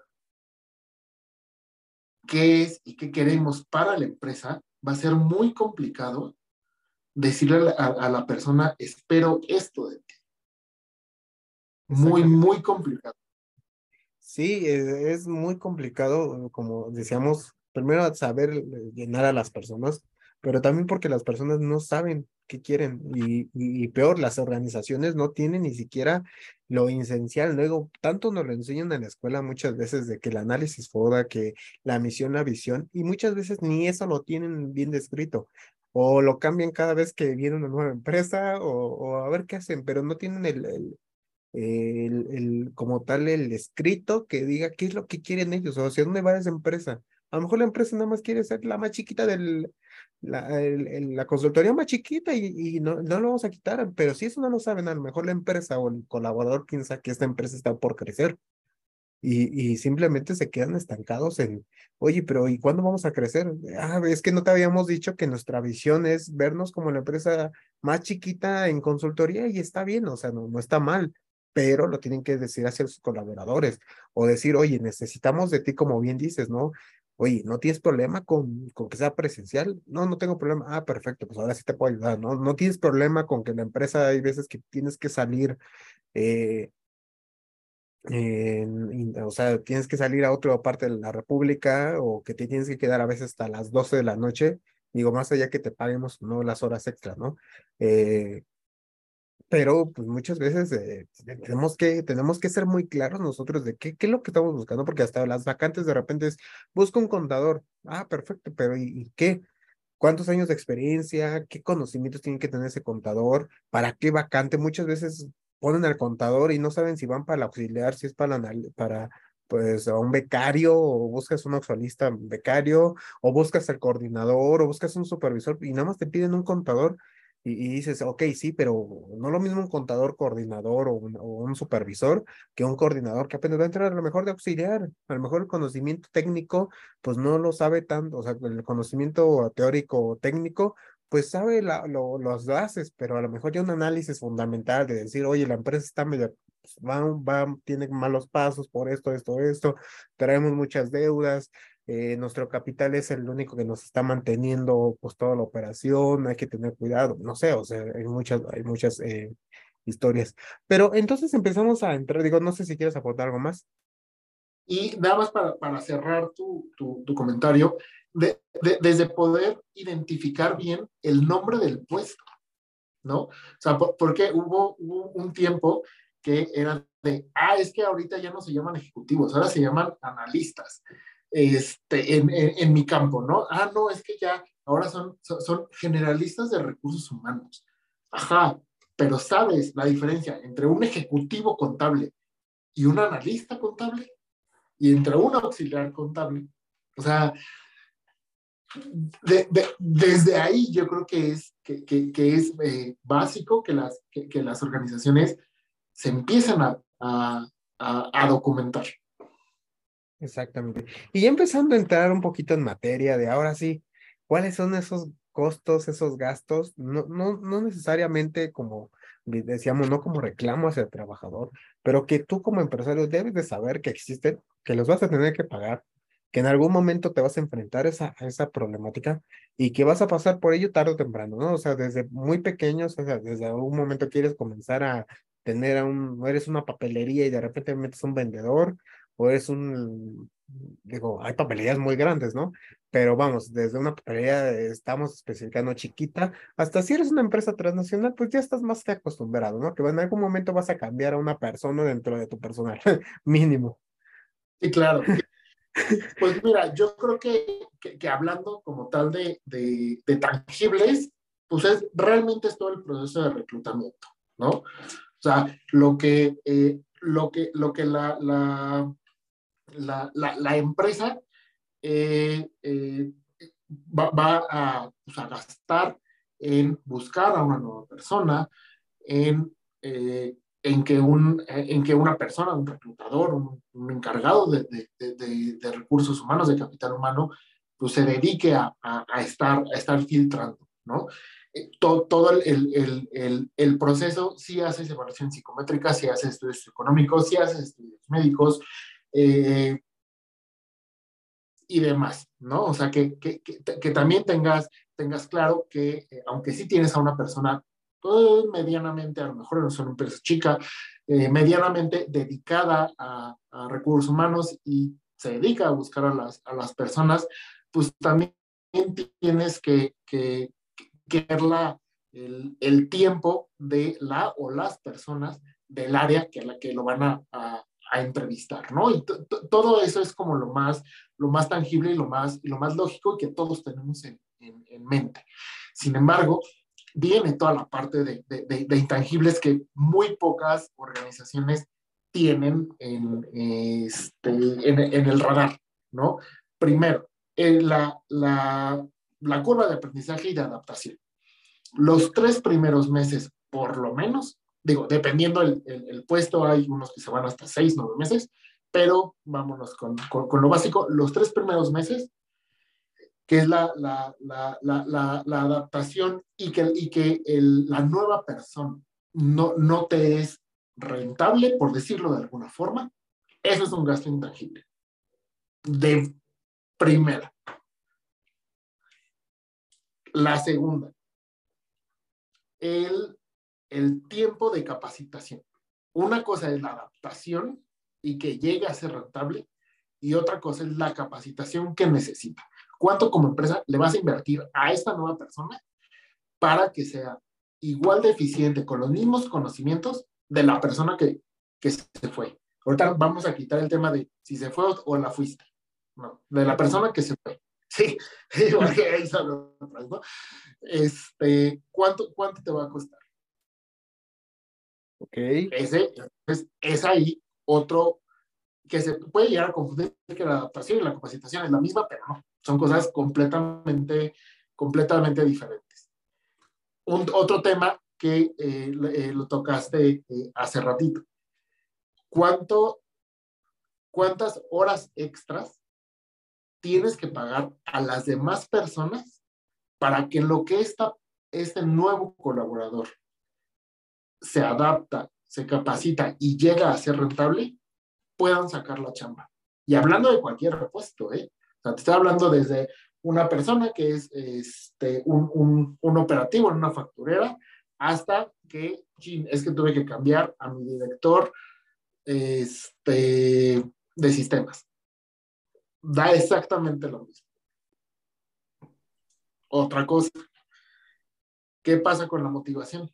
qué es y qué queremos para la empresa, va a ser muy complicado decirle a, a la persona, espero esto de ti. Muy, muy complicado.
Sí, eh, es muy complicado, como decíamos, primero saber llenar a las personas, pero también porque las personas no saben qué quieren y, y, y peor, las organizaciones no tienen ni siquiera lo esencial. Luego, tanto nos lo enseñan en la escuela muchas veces de que el análisis FODA, que la misión, la visión, y muchas veces ni eso lo tienen bien descrito. O lo cambian cada vez que viene una nueva empresa, o, o a ver qué hacen, pero no tienen el, el el, el, como tal el escrito que diga qué es lo que quieren ellos, o hacia dónde va esa empresa. A lo mejor la empresa nada más quiere ser la más chiquita del, la, el, el, la consultoría más chiquita y, y no, no lo vamos a quitar, pero si eso no lo saben, a lo mejor la empresa o el colaborador piensa que esta empresa está por crecer. Y, y simplemente se quedan estancados en, oye, pero ¿y cuándo vamos a crecer? Ah, es que no te habíamos dicho que nuestra visión es vernos como la empresa más chiquita en consultoría y está bien, o sea, no, no está mal, pero lo tienen que decir hacia sus colaboradores o decir, oye, necesitamos de ti, como bien dices, ¿no? Oye, ¿no tienes problema con, con que sea presencial? No, no tengo problema. Ah, perfecto, pues ahora sí te puedo ayudar, ¿no? No tienes problema con que la empresa hay veces que tienes que salir. Eh, en- o sea, tienes que salir a otra parte de la República o que te tienes que quedar a veces hasta las doce de la noche, digo, más allá que te paguemos no las horas extras, ¿no? Eh, pero pues muchas veces eh, tenemos que, tenemos que ser muy claros nosotros de qué, qué es lo que estamos buscando, porque hasta las vacantes de repente es, busca un contador, ah, perfecto, pero ¿y, y qué? ¿Cuántos años de experiencia? ¿Qué conocimientos tiene que tener ese contador? ¿Para qué vacante? Muchas veces ponen al contador y no saben si van para el auxiliar, si es para, anal- para pues, a un becario, o buscas un auxiliarista becario, o buscas al coordinador, o buscas un supervisor, y nada más te piden un contador. Y, y dices, ok, sí, pero no lo mismo un contador coordinador o un, o un supervisor que un coordinador que apenas va a entrar a lo mejor de auxiliar, a lo mejor el conocimiento técnico pues no lo sabe tanto, o sea, el conocimiento teórico o técnico, pues sabe la, lo, los bases, pero a lo mejor ya un análisis fundamental de decir, oye, la empresa está medio, pues, va, va, tiene malos pasos por esto, esto, esto, traemos muchas deudas, eh, nuestro capital es el único que nos está manteniendo pues toda la operación, hay que tener cuidado, no sé, o sea, hay muchas, hay muchas eh, historias. Pero entonces empezamos a entrar, digo, no sé si quieres aportar algo más.
Y nada más para, para cerrar tu, tu, tu comentario, de, de, desde poder identificar bien el nombre del puesto, ¿no? O sea, por, porque hubo, hubo un tiempo que era de, ah, es que ahorita ya no se llaman ejecutivos, ahora se llaman analistas. este, en, en, en mi campo, ¿no? Ah, no, es que ya ahora son, son, son generalistas de recursos humanos. Ajá, pero ¿sabes la diferencia entre un ejecutivo contable y un analista contable? Y entre un auxiliar contable. O sea, de, de, desde ahí yo creo que es, que, que, que es eh, básico que las, que, que las organizaciones se empiezan a, a, a, a documentar.
Exactamente. Y ya empezando a entrar un poquito en materia de ahora sí, ¿cuáles son esos costos, esos gastos? No, no, no necesariamente como decíamos, no como reclamo hacia el trabajador, pero que tú como empresario debes de saber que existen, que los vas a tener que pagar, que en algún momento te vas a enfrentar esa, a esa problemática y que vas a pasar por ello tarde o temprano, ¿no? O sea, desde muy pequeños, o sea, desde algún momento quieres comenzar a tener a un, no eres una papelería y de repente metes un vendedor o es un, digo, hay papelerías muy grandes, ¿no? Pero vamos, desde una papelería eh, estamos especificando chiquita, hasta si eres una empresa transnacional, pues ya estás más que acostumbrado, ¿no? Que en algún momento vas a cambiar a una persona dentro de tu personal, mínimo.
Sí, claro. Pues mira, yo creo que, que, que hablando como tal de, de, de tangibles, pues es, realmente es todo el proceso de reclutamiento, ¿no? O sea, lo que, eh, lo que, lo que la, la, la, la, la empresa eh, eh, va, va a, pues, a gastar en buscar a una nueva persona, en, eh, en, que, un, en que una persona, un reclutador, un, un encargado de, de, de, de, recursos humanos, de capital humano, pues se dedique a, a, a, estar, a estar filtrando, ¿no? Todo, todo el, el, el, el, proceso, sí haces evaluación psicométrica, sí haces estudios económicos, sí haces estudios médicos, eh, y demás, ¿no? O sea, que, que, que, que también tengas, tengas claro que, eh, aunque sí tienes a una persona pues, medianamente, a lo mejor no son una empresa chica, eh, medianamente dedicada a, a, recursos humanos y se dedica a buscar a las, a las personas, pues también tienes que, que, que ver la, el, el tiempo de la o las personas del área que, la que lo van a, a, a entrevistar, ¿no? Y todo eso es como lo más, lo más tangible y lo más, y lo más lógico y que todos tenemos en, en, en mente. Sin embargo, viene toda la parte de, de, de, de intangibles que muy pocas organizaciones tienen en, este, en, en el radar, ¿no? Primero, eh, la, la, la curva de aprendizaje y de adaptación. Los tres primeros meses, por lo menos, digo, dependiendo el, el, el puesto, hay unos que se van hasta seis, nueve meses, pero vámonos con, con, con lo básico, los tres primeros meses, que es la, la, la, la, la, la adaptación y que, y que el, la nueva persona no, no te es rentable, por decirlo de alguna forma, eso es un gasto intangible. De primera. La segunda, el, el tiempo de capacitación. Una cosa es la adaptación y que llegue a ser rentable, y otra cosa es la capacitación que necesita. ¿Cuánto como empresa le vas a invertir a esta nueva persona para que sea igual de eficiente con los mismos conocimientos de la persona que, que se fue? Ahorita vamos a quitar el tema de si se fue o la fuiste. No, de la persona que se fue. Sí, igual que ahí son otras, ¿no? Este, ¿cuánto, ¿Cuánto te va a costar?
Ok.
Ese es, es ahí otro que se puede llegar a confundir que la adaptación y la capacitación es la misma, pero no, son cosas completamente, completamente diferentes. Un, otro tema que eh, eh, lo tocaste eh, hace ratito. ¿Cuánto, ¿Cuántas horas extras tienes que pagar a las demás personas para que lo que esta, este nuevo colaborador se adapta, se capacita y llega a ser rentable, puedan sacar la chamba? Y hablando de cualquier puesto, ¿eh? O sea, te estoy hablando desde una persona que es este, un, un, un operativo en una facturera, hasta que, chin, es que tuve que cambiar a mi director este, de sistemas. Da exactamente lo mismo. Otra cosa, ¿qué pasa con la motivación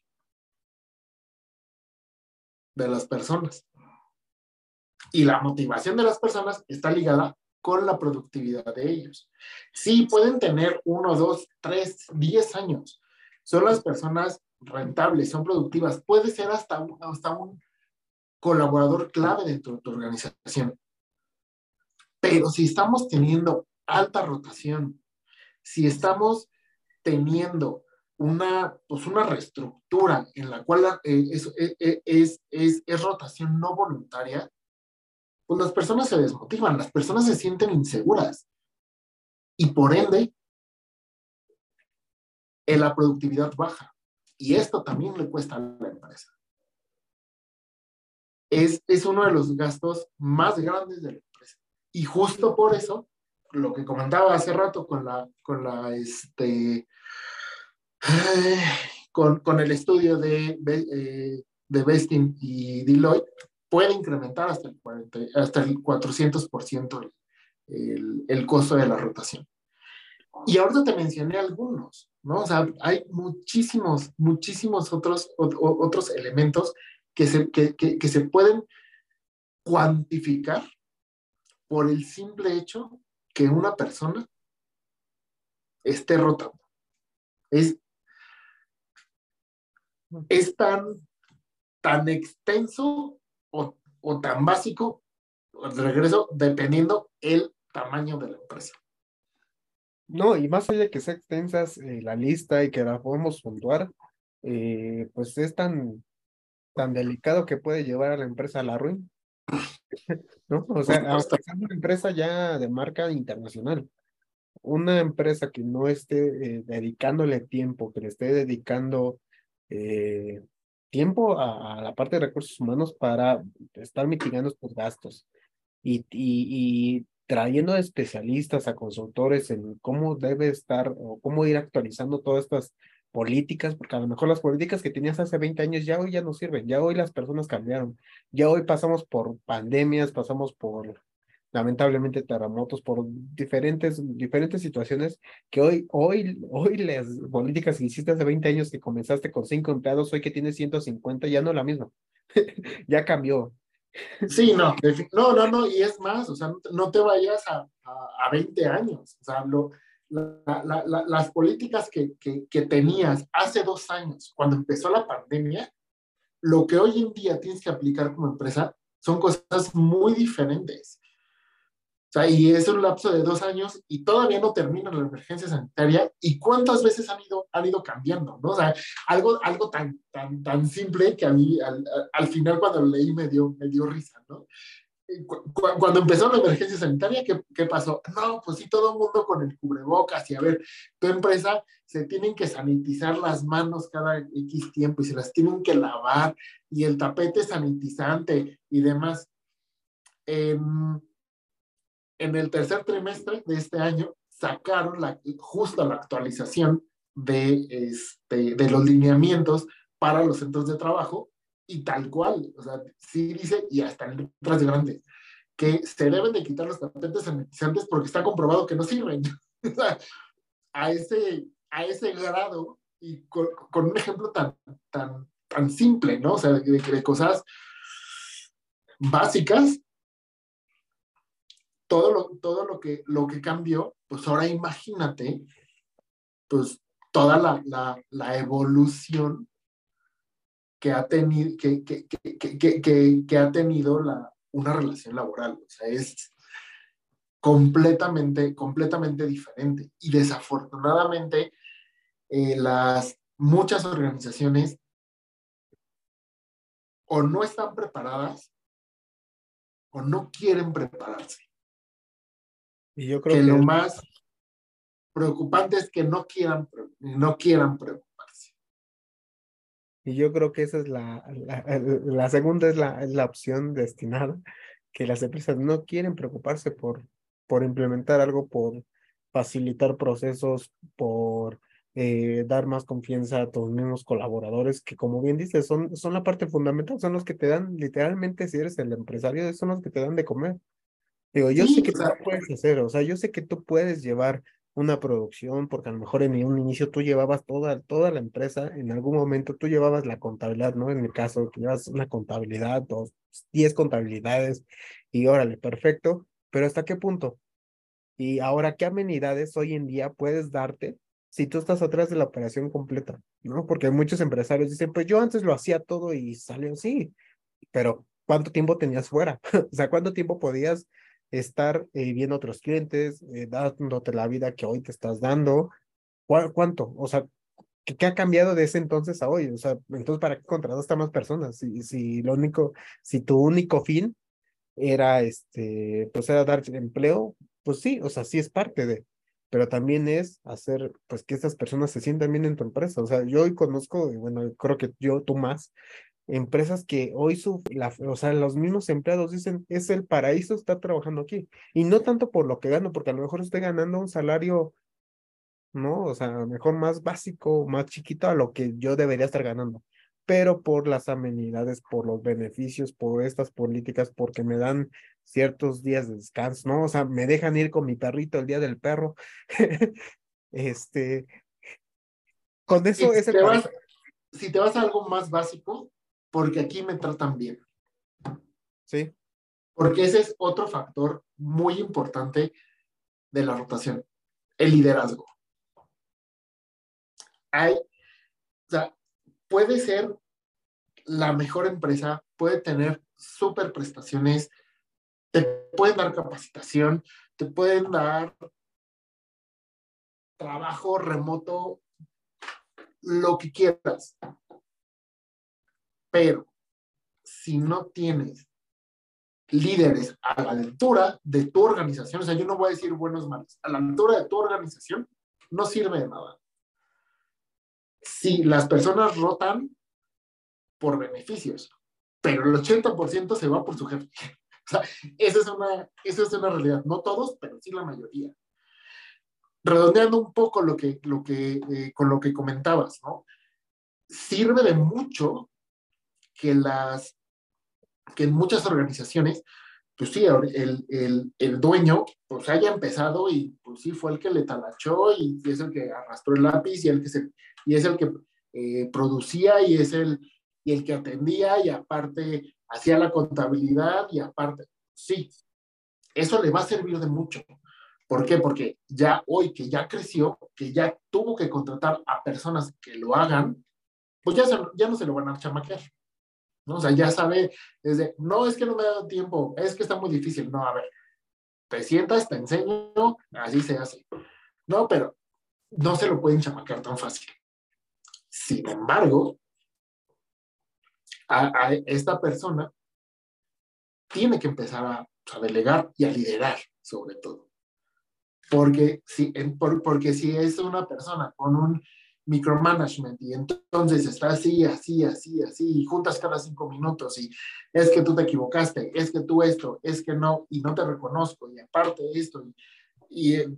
de las personas? Y la motivación de las personas está ligada con la productividad de ellos. Sí, pueden tener uno, dos, tres, diez años. Son las personas rentables, son productivas. Puede ser hasta un, hasta un colaborador clave dentro de tu organización. Pero si estamos teniendo alta rotación, si estamos teniendo una, pues una reestructura en la cual eh, es, es, es, es, es rotación no voluntaria, pues las personas se desmotivan, las personas se sienten inseguras y por ende eh, la productividad baja. Y esto también le cuesta a la empresa. Es, es uno de los gastos más grandes de la empresa. Y justo por eso, lo que comentaba hace rato con la, con la, este, con, con el estudio de, de, de Bestin y Deloitte, puede incrementar hasta el, cuarenta, hasta el cuatrocientos por ciento el, el, el costo de la rotación. Y ahorita te mencioné algunos, ¿no? O sea, hay muchísimos, muchísimos otros, o, otros elementos que se, que, que, que se pueden cuantificar por el simple hecho que una persona esté rotando. Es, es tan, tan extenso o, o tan básico, de regreso, dependiendo el tamaño de la empresa.
No, y más allá de que sea extensas eh, la lista y que la podemos puntuar, eh, pues es tan, tan delicado que puede llevar a la empresa a la ruina, ¿no? O sea, aunque sea una empresa ya de marca internacional, una empresa que no esté eh, dedicándole tiempo, que le esté dedicando eh, tiempo a, a la parte de recursos humanos para estar mitigando estos gastos y, y, y trayendo a especialistas, a consultores en cómo debe estar o cómo ir actualizando todas estas políticas, porque a lo mejor las políticas que tenías hace veinte años ya hoy ya no sirven, ya hoy las personas cambiaron, ya hoy pasamos por pandemias, pasamos por lamentablemente terremotos, por diferentes, diferentes situaciones que hoy, hoy, hoy las políticas que hiciste hace veinte años que comenzaste con cinco empleados, hoy que tienes ciento cincuenta, ya no es la misma, ya cambió.
Sí, no, no, no, no, y es más, o sea, no te vayas a, a, a veinte años, o sea, lo, la, la, la, las políticas que, que, que tenías hace dos años, cuando empezó la pandemia, lo que hoy en día tienes que aplicar como empresa son cosas muy diferentes. O sea, y es un lapso de dos años y todavía no termina la emergencia sanitaria. ¿Y cuántas veces han ido, han ido cambiando? ¿No? O sea, algo, algo tan, tan, tan simple que a mí al, al final cuando lo leí me dio, me dio risa, ¿no? Cuando empezó la emergencia sanitaria, ¿qué, ¿qué pasó? No, pues sí, todo el mundo con el cubrebocas y a ver, tu empresa se tienen que sanitizar las manos cada X tiempo y se las tienen que lavar y el tapete sanitizante y demás. Eh, en el tercer trimestre de este año sacaron la, justo la actualización de, este, de los lineamientos para los centros de trabajo y tal cual, o sea, sí dice, y hasta en letras grandes, que se deben de quitar los tapetes sanitizantes porque está comprobado que no sirven. O sea, a ese, a ese grado y con, con un ejemplo tan, tan, tan simple, ¿no? O sea, de, de cosas básicas, todo lo, todo lo que, lo que cambió, pues ahora imagínate, pues toda la, la, la evolución que ha tenido, que, que, que, que, que, que ha tenido la, una relación laboral. O sea, es completamente, completamente diferente. Y desafortunadamente, eh, las muchas organizaciones o no están preparadas o no quieren prepararse.
Y yo creo
Que
que
lo más preocupante es que no quieran, no quieran preocuparse.
Y yo creo que esa es la, la, la segunda es la, es la opción destinada, que las empresas no quieren preocuparse por, por implementar algo, por facilitar procesos, por eh, dar más confianza a tus mismos colaboradores, que como bien dices, son, son la parte fundamental, son los que te dan, literalmente, si eres el empresario, son los que te dan de comer. Digo, yo sé
Sí,
que
o
tú lo
sea,
puedes hacer, o sea, yo sé que tú puedes llevar una producción, porque a lo mejor en un inicio tú llevabas toda, toda la empresa, en algún momento tú llevabas la contabilidad, ¿no? En mi caso, tú llevas una contabilidad, dos, diez contabilidades, y órale, perfecto, pero ¿hasta qué punto? Y ahora, ¿qué amenidades hoy en día puedes darte si tú estás atrás de la operación completa? ¿No? Porque muchos empresarios dicen, pues yo antes lo hacía todo y salió así, pero ¿cuánto tiempo tenías fuera? O sea, ¿cuánto tiempo podías estar eh, viendo otros clientes, eh, dándote la vida que hoy te estás dando? ¿Cuá- ¿Cuánto? O sea, ¿qué, qué ha cambiado de ese entonces a hoy? O sea, entonces, ¿para qué contrataste a más personas? Si, si lo único, si tu único fin era este, pues era dar empleo, pues sí, o sea, sí es parte de, pero también es hacer, pues que estas personas se sientan bien en tu empresa. O sea, yo hoy conozco, y bueno, creo que yo, tú más, empresas que hoy su, la, o sea, los mismos empleados dicen, es el paraíso estar trabajando aquí. Y no tanto por lo que gano, porque a lo mejor estoy ganando un salario, ¿no? O sea, a lo mejor más básico, más chiquito a lo que yo debería estar ganando, pero por las amenidades, por los beneficios, por estas políticas, porque me dan ciertos días de descanso, ¿no? O sea, me dejan ir con mi perrito el día del perro. Este, con
Y
eso
si
es el
te vas,
paraíso.
si te vas a algo más básico, porque aquí me tratan bien,
Sí,
porque ese es otro factor muy importante de la rotación, el liderazgo. Hay, o sea, puede ser la mejor empresa, puede tener súper prestaciones, te pueden dar capacitación, te pueden dar trabajo remoto, lo que quieras, pero si no tienes líderes a la altura de tu organización, o sea, yo no voy a decir buenos o malos, a la altura de tu organización, no sirve de nada. Si las personas rotan por beneficios, pero el ochenta por ciento se va por su jefe. O sea, esa es una, esa es una realidad. No todos, pero sí la mayoría. Redondeando un poco lo que, lo que, eh, con lo que comentabas, ¿no? Sirve de mucho que las, que en muchas organizaciones, pues sí, el, el, el dueño, pues haya empezado y pues sí fue el que le talachó y es el que arrastró el lápiz y, el que se, y es el que eh, producía y es el, y el que atendía y aparte hacía la contabilidad y aparte, sí, eso le va a servir de mucho. ¿Por qué? Porque ya hoy que ya creció, que ya tuvo que contratar a personas que lo hagan, pues ya, se, ya no se lo van a chamaquear, ¿no? O sea, ya sabe desde, no, es que no me ha dado tiempo, es que está muy difícil. No, a ver, te sientas, te enseño, así se hace. No, pero no se lo pueden chamaquear tan fácil. Sin embargo, a, a esta persona tiene que empezar a, a delegar y a liderar, sobre todo. Porque si, en, por, porque si es una persona con un micromanagement y entonces está así, así, así, así, y juntas cada cinco minutos y es que tú te equivocaste, es que tú esto, es que no, y no te reconozco, y aparte esto, y, y,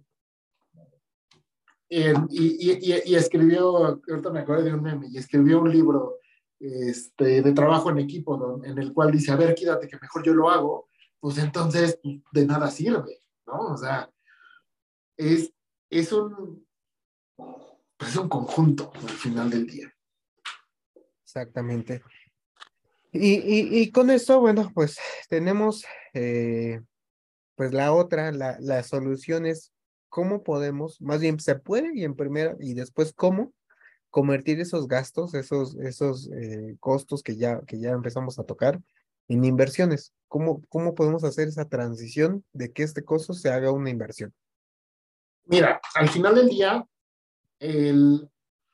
y, y, y, y escribió, ahorita me acuerdo de un meme, y escribió un libro este, de trabajo en equipo don, en el cual dice, a ver, quédate que mejor yo lo hago, pues entonces de nada sirve, ¿no? O sea, es, es un pues es un conjunto al final del día.
exactamente. Y, y, y con esto, bueno, pues tenemos eh, pues la otra, la, la solución es cómo podemos, más bien se puede y en primera, y después cómo convertir esos gastos, esos, esos eh, costos que ya, que ya empezamos a tocar en inversiones. ¿Cómo, cómo podemos hacer esa transición de que este costo se haga una inversión?
Mira, al final del día, el,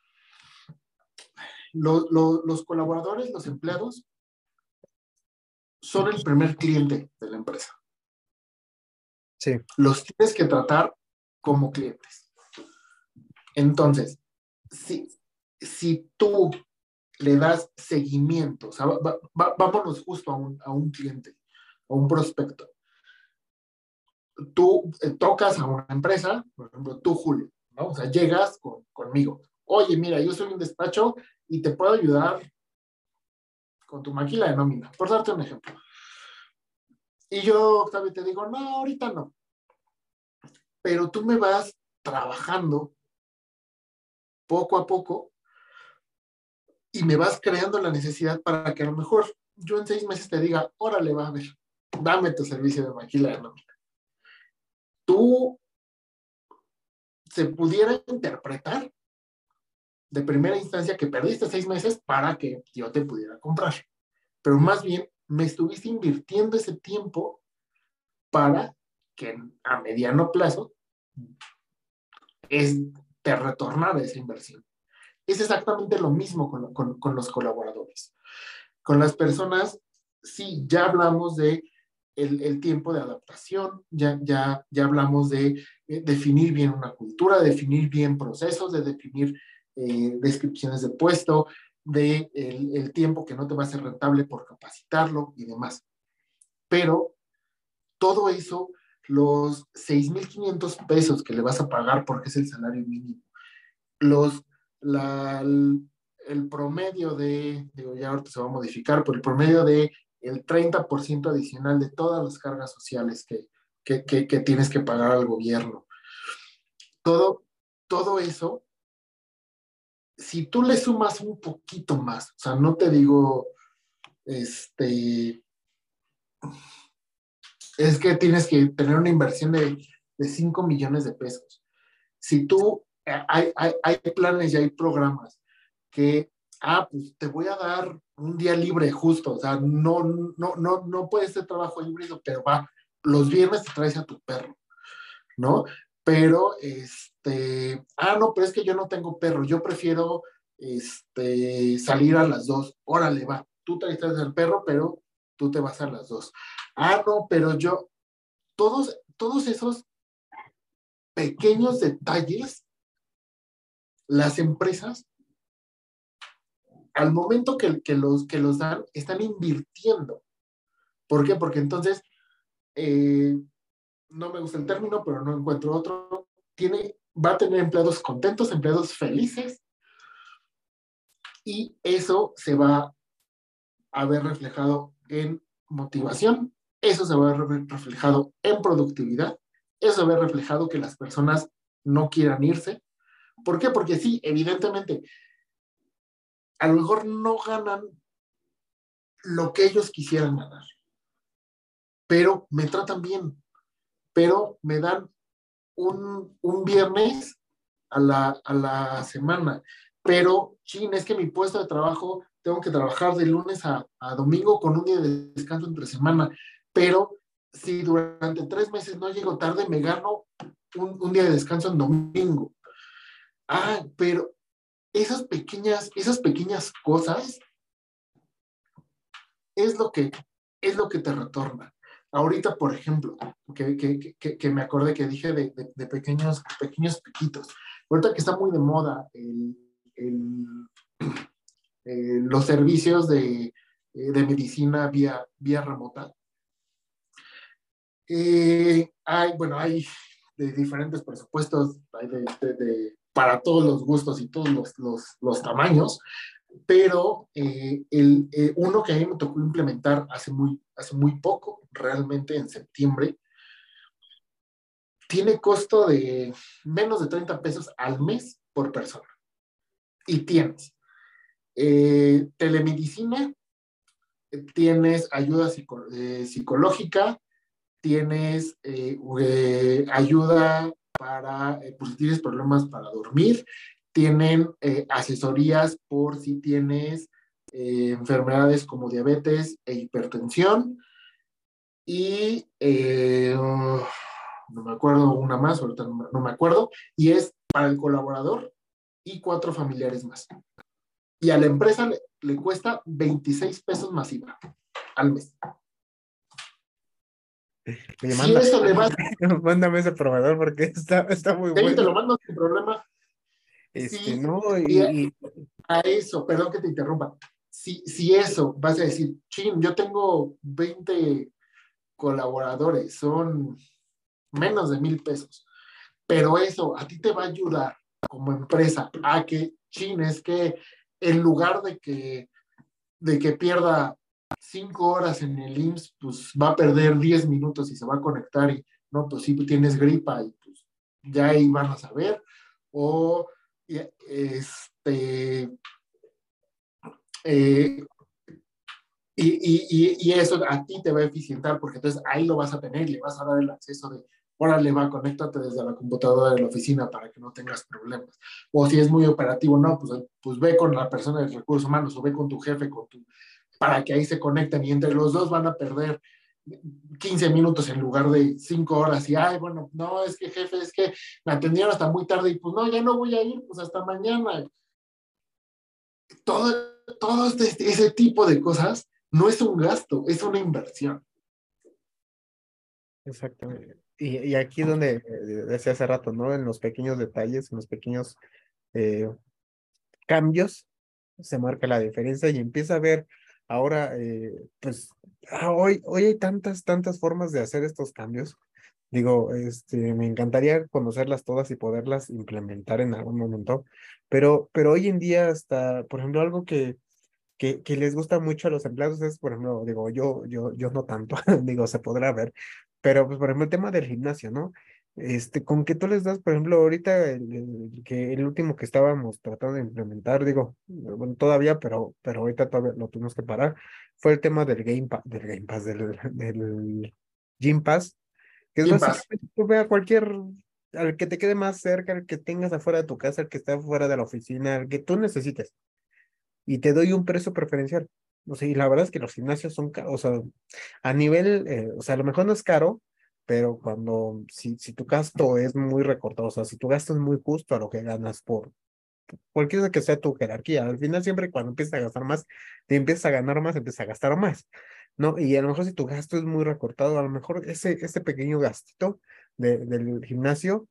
lo, lo, los colaboradores, los empleados, son el primer cliente de la empresa.
Sí.
Los tienes que tratar como clientes. Entonces, si, si tú le das seguimiento, o sea, va, va, vámonos justo a un, a un cliente, a un prospecto. Tú eh, tocas a una empresa, por ejemplo, tú, Julio, ¿no? O sea, llegas con, conmigo. Oye, mira, yo soy un despacho y te puedo ayudar con tu maquila de nómina, por darte un ejemplo. Y yo, Octavio, te digo, no, ahorita no. Pero tú me vas trabajando poco a poco y me vas creando la necesidad para que a lo mejor yo en seis meses te diga, órale, va a ver, dame tu servicio de maquila de nómina. Tú se pudiera interpretar de primera instancia que perdiste seis meses para que yo te pudiera comprar. Pero más bien me estuviste invirtiendo ese tiempo para que a mediano plazo es, te retornara esa inversión. Es exactamente lo mismo con, con, con los colaboradores. Con las personas, sí, ya hablamos de el, el tiempo de adaptación, ya, ya, ya hablamos de eh, definir bien una cultura, definir bien procesos, de definir eh, descripciones de puesto, de el, el tiempo que no te va a ser rentable por capacitarlo y demás. Pero todo eso, los seis mil quinientos pesos que le vas a pagar porque es el salario mínimo, los, la, el, el promedio de, digo, ya ahorita se va a modificar, pero el promedio de el treinta por ciento adicional de todas las cargas sociales que, que, que, que tienes que pagar al gobierno. Todo, todo eso, si tú le sumas un poquito más, o sea, no te digo, este, es que tienes que tener una inversión de, de cinco millones de pesos. Si tú, hay, hay, hay planes y hay programas que, ah, pues te voy a dar un día libre justo, o sea, no, no, no, no puede ser trabajo híbrido, pero va, los viernes te traes a tu perro, ¿no? Pero, este, ah, no, pero es que yo no tengo perro, yo prefiero, este, salir a las dos, órale, va, tú traes al perro, pero tú te vas a las dos. Ah, no, pero yo, todos, todos esos pequeños detalles, las empresas, al momento que, que, los, que los dan, están invirtiendo. ¿Por qué? Porque entonces, eh, no me gusta el término, pero no encuentro otro, tiene, va a tener empleados contentos, empleados felices, y eso se va a ver reflejado en motivación, eso se va a ver reflejado en productividad, eso se va a ver reflejado que las personas no quieran irse. ¿Por qué? Porque sí, evidentemente, a lo mejor no ganan lo que ellos quisieran ganar, pero me tratan bien, pero me dan un, un viernes a la, a la semana, pero, chin, es que mi puesto de trabajo tengo que trabajar de lunes a, a domingo con un día de descanso entre semana, pero si durante tres meses no llego tarde, me gano un, un día de descanso en domingo. Ah, pero esas pequeñas, esas pequeñas cosas es lo que, es lo que te retorna. Ahorita, por ejemplo, que, que, que, que me acordé que dije de, de, de pequeños, pequeños piquitos. Ahorita que está muy de moda el, el, eh, los servicios de, de medicina vía, vía remota. Eh, hay, bueno, hay de diferentes presupuestos, hay de, de, de, para todos los gustos y todos los, los, los tamaños, pero eh, el, eh, uno que a mí me tocó implementar hace muy, hace muy poco, realmente en septiembre, tiene costo de menos de treinta pesos al mes por persona. Y tienes eh, telemedicina, tienes ayuda psico eh, psicológica, tienes eh, eh, ayuda para, eh, pues, si tienes problemas para dormir, tienen eh, asesorías por si tienes eh, enfermedades como diabetes e hipertensión, y eh, no me acuerdo una más, ahorita no, no me acuerdo, y es para el colaborador y cuatro familiares más. Y a la empresa le, le cuesta veintiséis pesos más I V A al mes.
Oye,
Si
manda,
eso le va...
mándame ese proveedor porque está, está muy
Sí,
bueno.
te lo mando sin problema.
Este,
Sí,
no,
y
y, y...
a eso, perdón que te interrumpa. Si, si eso vas a decir, chin, yo tengo veinte colaboradores, son menos de mil pesos, pero eso a ti te va a ayudar como empresa a que, chin, es que en lugar de que, de que pierda cinco horas en el I M S S, pues va a perder diez minutos y se va a conectar y, no, pues sí, tienes gripa y pues ya ahí van a saber, o este, eh, y, y, y, y eso a ti te va a eficientar porque entonces ahí lo vas a tener, le vas a dar el acceso de órale, va, conéctate desde la computadora de la oficina para que no tengas problemas. O si es muy operativo, no, pues, pues ve con la persona de recursos humanos o ve con tu jefe, con tu, para que ahí se conecten y entre los dos van a perder quince minutos en lugar de cinco horas y, ay, bueno, no, es que jefe, es que me atendieron hasta muy tarde y pues no, ya no voy a ir, pues hasta mañana. Todo, todo este, ese tipo de cosas no es un gasto, es una inversión.
Exactamente. Y, y aquí donde eh, decía hace rato, ¿no? En los pequeños detalles, en los pequeños eh, cambios, se marca la diferencia y empieza a ver ahora, eh, pues, ah, hoy, hoy hay tantas, tantas formas de hacer estos cambios. Digo, este, me encantaría conocerlas todas y poderlas implementar en algún momento, pero, pero hoy en día hasta, por ejemplo, algo que, que, que les gusta mucho a los empleados es, por ejemplo, digo, yo, yo, yo no tanto, digo, se podrá ver, pero pues, por ejemplo, el tema del gimnasio, ¿no? Este, con que tú les das, por ejemplo, ahorita el, el- que el último que estábamos tratando de implementar, digo, bueno, todavía, pero, pero ahorita todavía lo tuvimos que parar, fue el tema del Game Pass, del Game Pass, del, del Gym Pass, que es
Sin paz.
básicamente tú ve a cualquier, al que te quede más cerca, al que tengas afuera de tu casa, al que esté afuera de la oficina, al que tú necesites y te doy un precio preferencial. O sea, y la verdad es que los gimnasios son caros, o sea, a nivel, eh, o sea, a lo mejor no es caro, pero cuando, si, si tu gasto es muy recortado, o sea, si tu gasto es muy justo a lo que ganas por cualquiera que sea tu jerarquía, al final siempre cuando empiezas a gastar más, te empiezas a ganar más, empiezas a gastar más, ¿no? Y a lo mejor si tu gasto es muy recortado, a lo mejor ese, ese pequeño gastito de, del gimnasio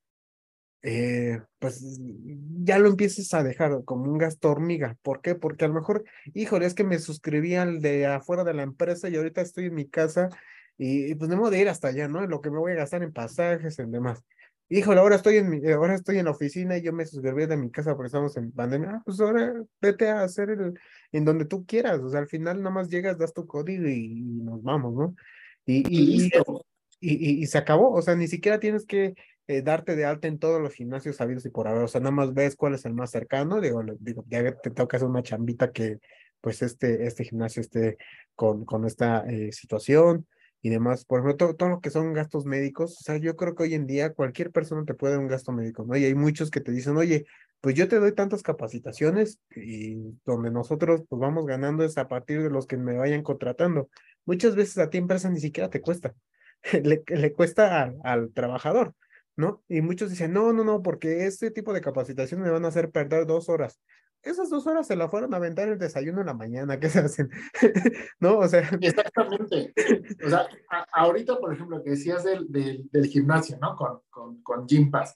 eh, pues ya lo empieces a dejar como un gasto hormiga. ¿Por qué? Porque a lo mejor, híjole, es que me suscribí al de afuera de la empresa y ahorita estoy en mi casa y, y pues no me voy de ir hasta allá, ¿no? Lo que me voy a gastar en pasajes, en demás. Híjole, ahora estoy en mi, eh, ahora estoy en la oficina y yo me suscribí de mi casa porque estamos en pandemia. Ah, pues ahora vete a hacer el, en donde tú quieras. O sea, al final nada más llegas, das tu código y, y nos vamos, ¿no? Y,
Y
y, y,
listo.
y, y se acabó. O sea, ni siquiera tienes que eh, darte de alta en todos los gimnasios sabidos y por haber, o sea, nada más ves cuál es el más cercano, digo, le- digo, ya te toca hacer una chambita que pues este, este gimnasio esté con, con esta eh, situación y demás, por ejemplo, todo, todo lo que son gastos médicos, o sea, yo creo que hoy en día cualquier persona te puede dar un gasto médico, ¿no? Y hay muchos que te dicen, oye, pues yo te doy tantas capacitaciones y donde nosotros pues vamos ganando es a partir de los que me vayan contratando. Muchas veces a ti empresa ni siquiera te cuesta, le, le cuesta al, al trabajador. ¿No? Y muchos dicen, no, no, no, porque este tipo de capacitación me van a hacer perder dos horas. Esas dos horas se la fueron a aventar el desayuno en la mañana, ¿qué se hacen? ¿No? O sea,
Exactamente. O sea, a- ahorita, por ejemplo, que decías del, del, del gimnasio, ¿no? Con, con, con Gym Pass.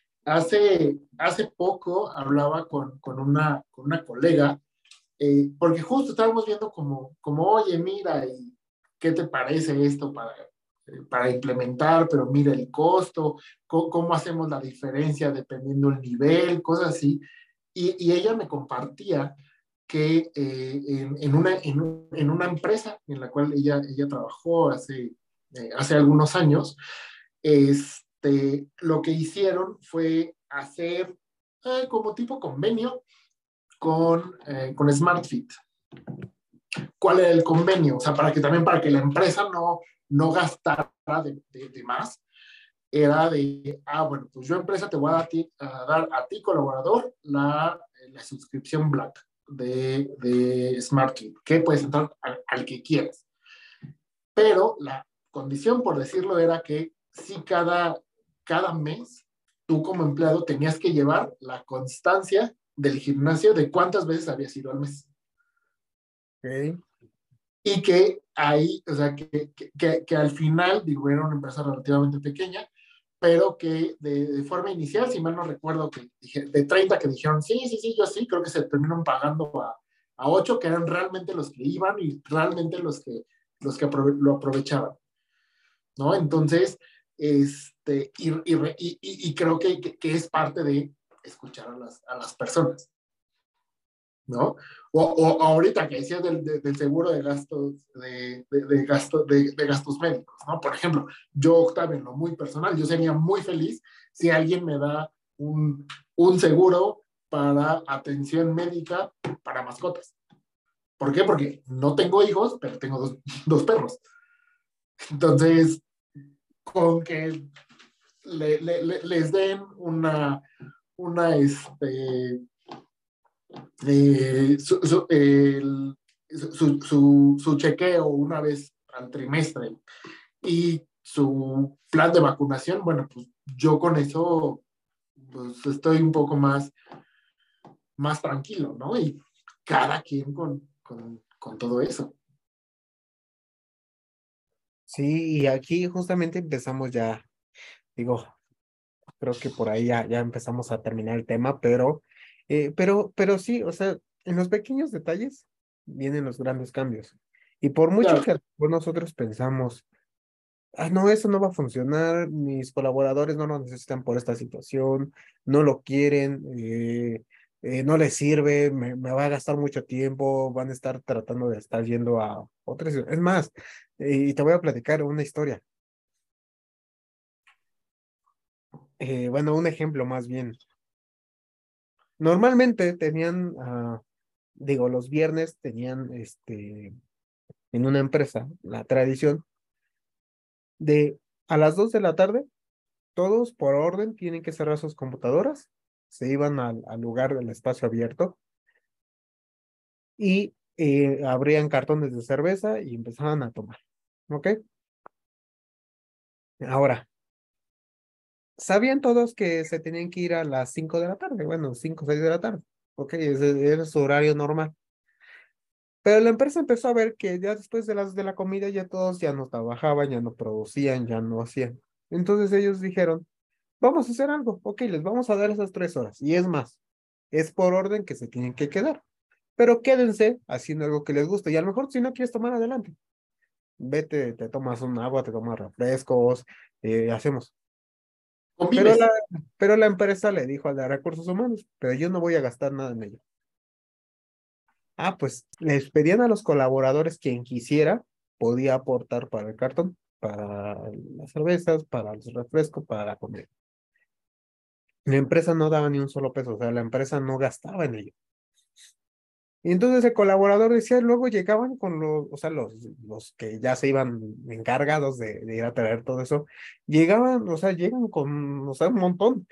Hace, hace poco hablaba con, con, una, con una colega, eh, porque justo estábamos viendo como, como, oye, mira, ¿y qué te parece esto para, eh, para implementar? Pero mira el costo, co- cómo hacemos la diferencia dependiendo el nivel, cosas así. Y, y ella me compartía que eh, en, en, una, en, un- en una empresa en la cual ella, ella trabajó hace, eh, hace algunos años, este, lo que hicieron fue hacer eh, como tipo convenio con, eh, con SmartFit. ¿Cuál era el convenio? O sea, para que también para que la empresa no, no gastara de, de, de más, era de, ah, bueno, pues yo empresa te voy a dar a ti, a, dar a ti colaborador, la, la suscripción Black de, de SmartKit, que puedes entrar al, al que quieras. Pero la condición, por decirlo, era que si cada, cada mes tú como empleado tenías que llevar la constancia del gimnasio de cuántas veces habías ido al mes.
ok,
Y que ahí, o sea, que, que, que al final, digo, era una empresa relativamente pequeña, pero que de, de, forma inicial, si mal no recuerdo, que dije, de treinta que dijeron, sí, sí, sí, yo sí, creo que se terminaron pagando a, a ocho, que eran realmente los que iban y realmente los que, los que aprove lo aprovechaban, ¿no? Entonces, este, y, y, y, y creo que, que, que, es parte de escuchar a las, a las personas, ¿no? O, o ahorita que decías del, de, del seguro de gastos, de, de, de, gasto, de, de gastos médicos, ¿no? Por ejemplo, yo, Octavio, en lo muy personal, yo sería muy feliz si alguien me da un, un seguro para atención médica para mascotas. ¿Por qué? Porque no tengo hijos, pero tengo dos, dos perros. Entonces, con que le, le, le, les den una, una este, eh, su, su, el, su, su, su chequeo una vez al trimestre y su plan de vacunación, bueno, pues yo con eso pues estoy un poco más, más tranquilo, ¿no? Y cada quien con, con, con todo eso.
Sí, y aquí justamente empezamos ya, digo, creo que por ahí ya, ya empezamos a terminar el tema, pero, eh, pero, pero sí, o sea, en los pequeños detalles vienen los grandes cambios. Y por mucho
Claro.
que nosotros pensamos, ah, no, eso no va a funcionar, mis colaboradores no lo necesitan por esta situación, no lo quieren, eh, eh, no les sirve, me, me va a gastar mucho tiempo, van a estar tratando de estar yendo a otras. Es más, eh, y te voy a platicar una historia. Eh, bueno, un ejemplo más bien. Normalmente tenían, ah, digo, los viernes tenían este, en una empresa la tradición de a las dos de la tarde, todos por orden tienen que cerrar sus computadoras, se iban al, al lugar del espacio abierto y eh, abrían cartones de cerveza y empezaban a tomar. ¿Ok? Ahora, sabían todos que se tenían que ir a las cinco de la tarde, bueno, cinco o seis de la tarde. ¿Ok? Ese era su horario normal. Pero la empresa empezó a ver que ya después de las de la comida ya todos ya no trabajaban, ya no producían, ya no hacían. Entonces ellos dijeron, vamos a hacer algo, ok, les vamos a dar esas tres horas. Y es más, es por orden que se tienen que quedar. Pero quédense haciendo algo que les guste. Y a lo mejor si no quieres tomar adelante, vete, te tomas un agua, te tomas refrescos, eh, hacemos. Pero
Convives.
la, pero la empresa le dijo a la recursos humanos, pero yo no voy a gastar nada en ello. Ah, pues les pedían a los colaboradores quien quisiera, podía aportar para el cartón, para las cervezas, para los refrescos, para la comida. La empresa no daba ni un solo peso, o sea, la empresa no gastaba en ello. Y entonces el colaborador decía, luego llegaban con los, o sea, los, los que ya se iban encargados de, de ir a traer todo eso, llegaban, o sea, llegan con, o sea, un montón,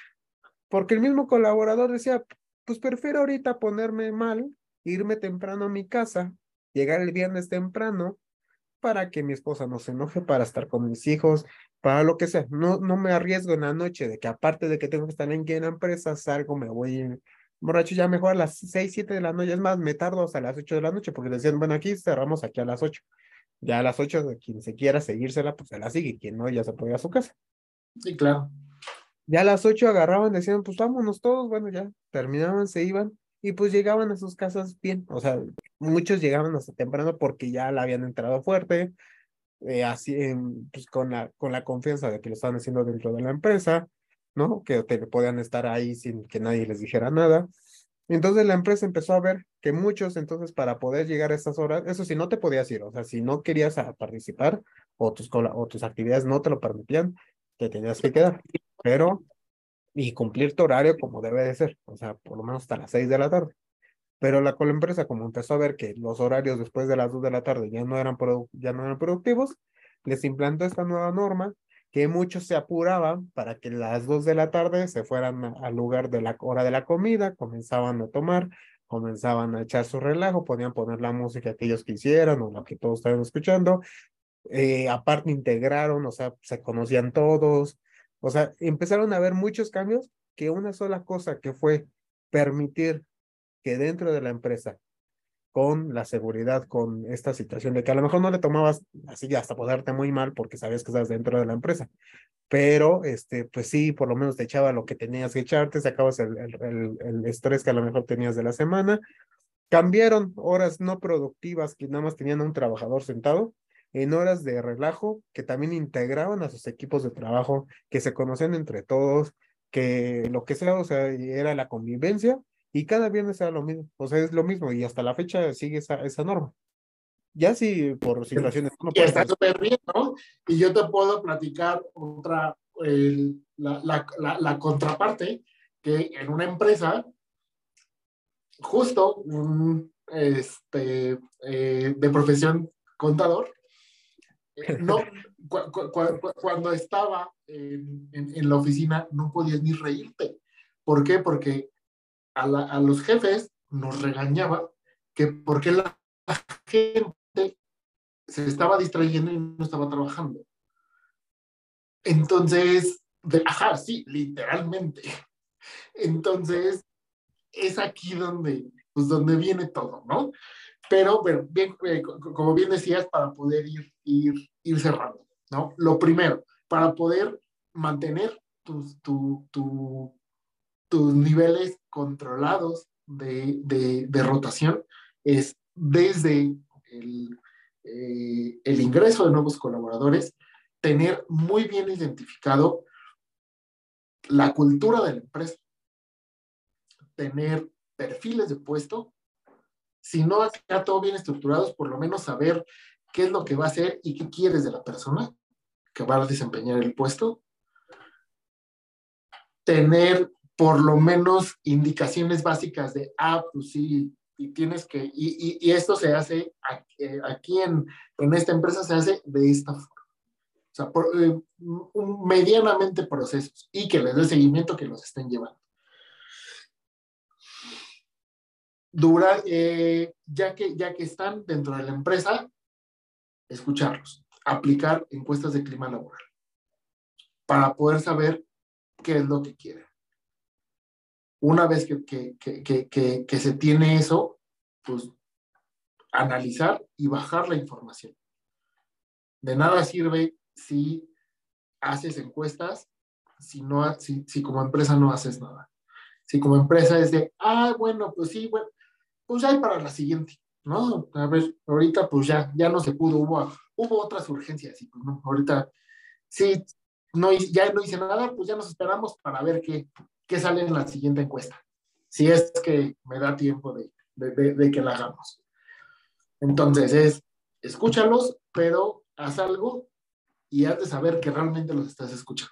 porque el mismo colaborador decía, pues prefiero ahorita ponerme mal, irme temprano a mi casa, llegar el viernes temprano, para que mi esposa no se enoje, para estar con mis hijos, para lo que sea. No, no me arriesgo en la noche de que aparte de que tengo que estar en la empresa, salgo, me voy borracho, ya mejor a las seis, siete de la noche, es más, me tardo hasta las ocho de la noche, porque decían, bueno, aquí cerramos aquí a las ocho. Ya a las ocho, de quien se quiera seguírsela, pues se la sigue, quien no, ya se puede ir a su casa.
Sí, claro.
Ya a las ocho agarraban, decían, pues vámonos todos, bueno, ya terminaban, se iban, y pues llegaban a sus casas bien, o sea, muchos llegaban hasta temprano porque ya la habían entrado fuerte, eh, así, em, pues con la, con la confianza de que lo estaban haciendo dentro de la empresa, ¿no? Que te, podían estar ahí sin que nadie les dijera nada. Entonces la empresa empezó a ver que muchos, entonces, para poder llegar a estas horas, eso sí, no te podías ir, o sea, si no querías a participar o tus, cola- o tus actividades no te lo permitían, te tenías que quedar, pero, y cumplir tu horario como debe de ser, o sea, por lo menos hasta las seis de la tarde. Pero la empresa, como empezó a ver que los horarios después de las dos de la tarde ya no eran, produ- ya no eran productivos, les implantó esta nueva norma que muchos se apuraban para que las dos de la tarde se fueran a- al lugar de la hora de la comida, comenzaban a tomar, comenzaban a echar su relajo, podían poner la música que ellos quisieran o la que todos estaban escuchando. Eh, aparte integraron, o sea, se conocían todos, o sea, empezaron a haber muchos cambios que una sola cosa que fue permitir que dentro de la empresa, con la seguridad, con esta situación de que a lo mejor no le tomabas así hasta ponerte muy mal porque sabías que estás dentro de la empresa, pero este, pues sí, por lo menos te echaba lo que tenías que echarte, sacabas el, el, el, el estrés que a lo mejor tenías de la semana. Cambiaron horas no productivas que nada más tenían a un trabajador sentado en horas de relajo que también integraban a sus equipos de trabajo, que se conocían entre todos, que lo que sea, o sea, era la convivencia y cada viernes era lo mismo, o sea, es lo mismo y hasta la fecha sigue esa, esa norma. Ya si por situaciones no
Y
puedes
está
hacer.
súper bien, ¿no? Y yo te puedo platicar otra, el, la, la, la, la contraparte, que en una empresa, justo un, este, eh, de profesión contador, eh, no, cu- cu- cu- cuando estaba en, en, en la oficina no podías ni reírte. ¿Por qué? Porque a, la, a los jefes nos regañaba que porque la gente se estaba distrayendo y no estaba trabajando. Entonces, de, ajá, sí, literalmente. Entonces, es aquí donde, pues, donde viene todo, ¿no? Pero, bueno, bien, eh, como bien decías, para poder ir, ir, ir cerrando, ¿no? Lo primero, para poder mantener tus, tu, tu, tus niveles controlados de, de, de rotación, es desde el, eh, el ingreso de nuevos colaboradores, tener muy bien identificado la cultura de la empresa, tener perfiles de puesto, si no acá todo bien estructurados, por lo menos saber qué es lo que va a hacer y qué quieres de la persona que va a desempeñar el puesto, tener por lo menos indicaciones básicas de, ah, pues sí, y tienes que, y, y, y esto se hace aquí, aquí en, en esta empresa se hace de esta forma. O sea, por, eh, un, medianamente procesos y que les dé seguimiento que los estén llevando. Durar, eh, ya, que, ya que están dentro de la empresa, escucharlos, aplicar encuestas de clima laboral para poder saber qué es lo que quieren. Una vez que, que, que, que, que se tiene eso, pues analizar y bajar la información. De nada sirve si haces encuestas, si, no, si, si como empresa no haces nada. Si como empresa es de, ah, bueno, pues sí, bueno, pues ya hay para la siguiente, ¿no? A ver, ahorita pues ya, ya no se pudo, hubo, hubo otras urgencias, y pues no, ahorita sí, no, ya no hice nada, pues ya nos esperamos para ver qué, qué sale en la siguiente encuesta, si es que me da tiempo de, de, de, de que la hagamos. Entonces es, escúchalos, pero haz algo y haz de saber que realmente los estás escuchando.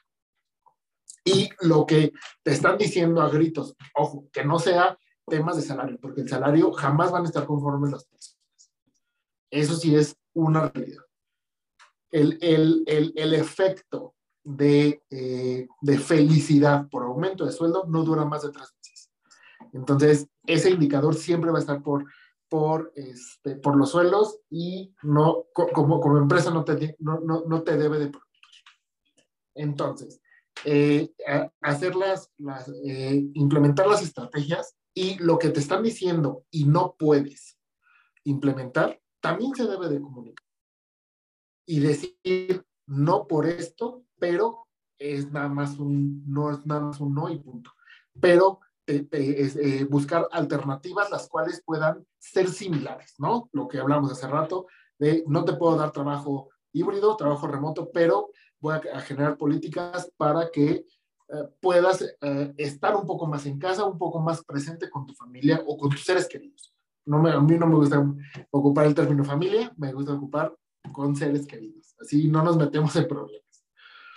Y lo que te están diciendo a gritos, ojo, que no sea temas de salario, porque el salario jamás van a estar conformes las personas. Eso sí es una realidad. El, el, el, el efecto de, eh, de felicidad por aumento de sueldo no dura más de tres meses. Entonces, ese indicador siempre va a estar por, por, este, por los sueldos y no, como, como empresa no te, no, no, no te debe de preocupar. Entonces, eh, hacer las, las eh, implementar las estrategias y lo que te están diciendo y no puedes implementar, también se debe de comunicar. Y decir no por esto, pero es nada más un no, es nada más un no y punto. Pero eh, eh, es, eh, buscar alternativas las cuales puedan ser similares, ¿no? Lo que hablamos hace rato, de no te puedo dar trabajo híbrido, trabajo remoto, pero voy a, a generar políticas para que eh, puedas eh, estar un poco más en casa, un poco más presente con tu familia o con tus seres queridos. No me, a mí no me gusta ocupar el término familia, me gusta ocupar con seres queridos. Así no nos metemos en problemas.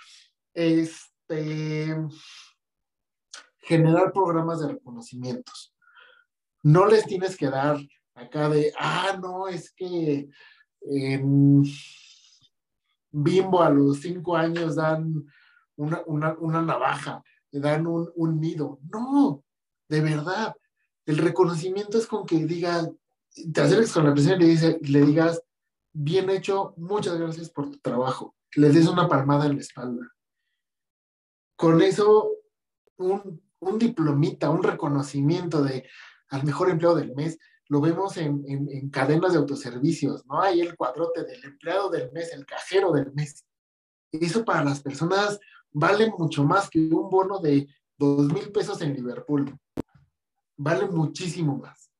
Este, generar programas de reconocimientos. No les tienes que dar acá de, ah, no, es que en Bimbo a los cinco años dan una, una, una navaja, le dan un, un nido. No, de verdad. El reconocimiento es con que diga, te acerques con la persona y le, dice, le digas, bien hecho, muchas gracias por tu trabajo. Les des una palmada en la espalda. Con eso, un, un diplomita, un reconocimiento de al mejor empleado del mes, lo vemos en, en, en cadenas de autoservicios, ¿no? Hay el cuadrote del empleado del mes, el cajero del mes. Eso para las personas vale mucho más que un bono de dos mil pesos en Liverpool. Vale muchísimo más.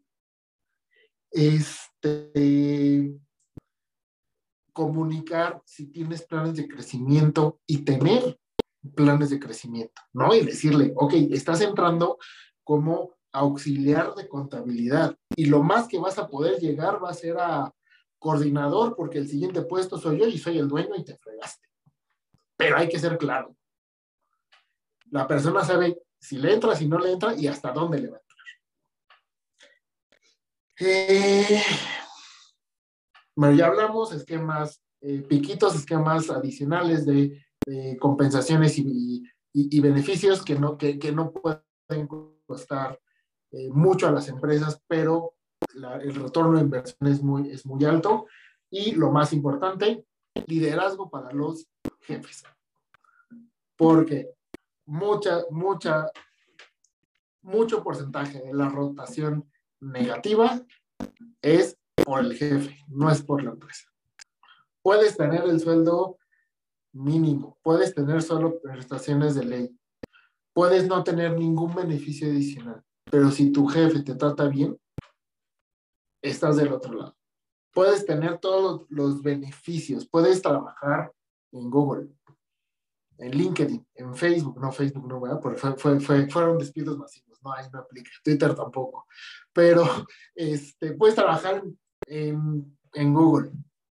Este, comunicar si tienes planes de crecimiento y tener planes de crecimiento, ¿no? Y decirle, ok, estás entrando como auxiliar de contabilidad y lo más que vas a poder llegar va a ser a coordinador porque el siguiente puesto soy yo y soy el dueño y te fregaste. Pero hay que ser claro. La persona sabe si le entra, si no le entra y hasta dónde le va a entrar. Eh, bueno, ya hablamos esquemas eh, piquitos, esquemas adicionales de, de compensaciones y, y, y, beneficios que no, que, que no pueden costar eh, mucho a las empresas, pero la, el retorno de inversión es muy, es muy alto. Y lo más importante, liderazgo para los jefes. Porque mucha, mucha, mucho porcentaje de la rotación negativa es por el jefe, no es por la empresa. Puedes tener el sueldo mínimo, puedes tener solo prestaciones de ley, puedes no tener ningún beneficio adicional, pero si tu jefe te trata bien, estás del otro lado. Puedes tener todos los beneficios, puedes trabajar en Google, en LinkedIn, en Facebook, no Facebook no, ¿verdad? Porque fue, fue, fue, fueron despidos masivos, no, ahí no aplica, Twitter tampoco, pero este, puedes trabajar en, en Google,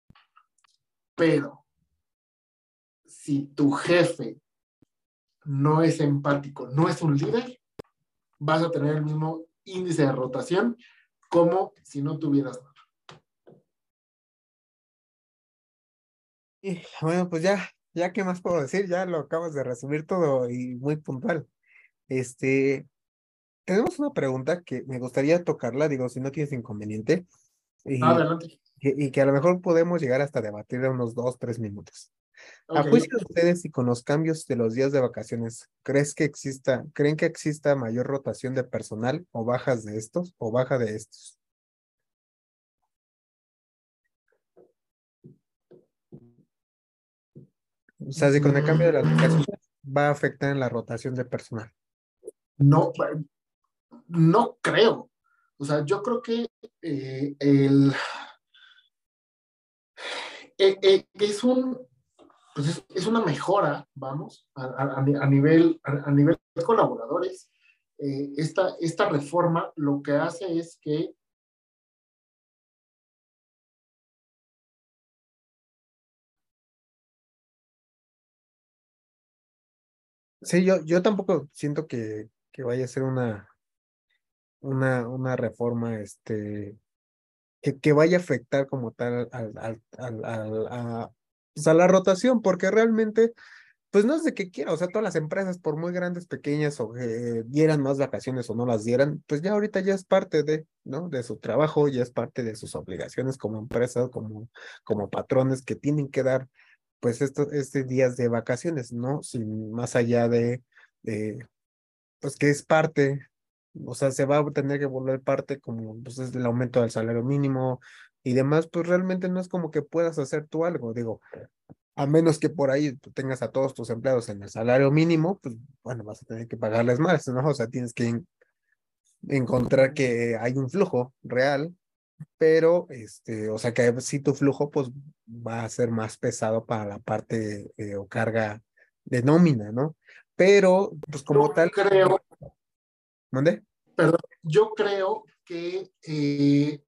pero si tu jefe no es empático, no es un líder, vas a tener el mismo índice de rotación como si no tuvieras nada.
Y bueno, pues ya, ya qué más puedo decir, ya lo acabas de resumir todo y muy puntual. Este, tenemos una pregunta que me gustaría tocarla, digo, si no tienes inconveniente, y,
Adelante.
y, y que a lo mejor podemos llegar hasta debatir en unos dos, tres minutos. A
Okay.
juicio de ustedes y con los cambios de los días de vacaciones, ¿crees que exista, creen que exista mayor rotación de personal o bajas de estos o baja de estos? O sea, si con el cambio de las vacaciones va a afectar en la rotación de personal.
No, no creo. O sea, yo creo que eh, el, eh, eh, es un pues es, es, una mejora, vamos, a, a, a nivel, a, a, nivel de colaboradores. Eh, esta, esta reforma lo que hace es que
sí, yo, yo tampoco siento que, que vaya a ser una, una, una reforma este, que, que vaya a afectar como tal al, al, al, al, a, pues a la rotación, porque realmente pues no es de que quiera, o sea, todas las empresas, por muy grandes, pequeñas, o que dieran más vacaciones o no las dieran, pues ya ahorita ya es parte de, ¿no? De su trabajo, ya es parte de sus obligaciones como empresas, como, como patrones que tienen que dar, pues, estos este días de vacaciones, ¿no? Sin más allá de, de, pues, que es parte, o sea, se va a tener que volver parte como, pues, es el aumento del salario mínimo y demás, pues realmente no es como que puedas hacer tú algo, digo, a menos que por ahí tú tengas a todos tus empleados en el salario mínimo, pues bueno, vas a tener que pagarles más, ¿no? O sea, tienes que en- encontrar que hay un flujo real, pero este, o sea, que si tu flujo pues va a ser más pesado para la parte eh, o carga de nómina, ¿no? Pero, pues como
yo
tal,
creo,
¿mande?
perdón, yo creo que eh,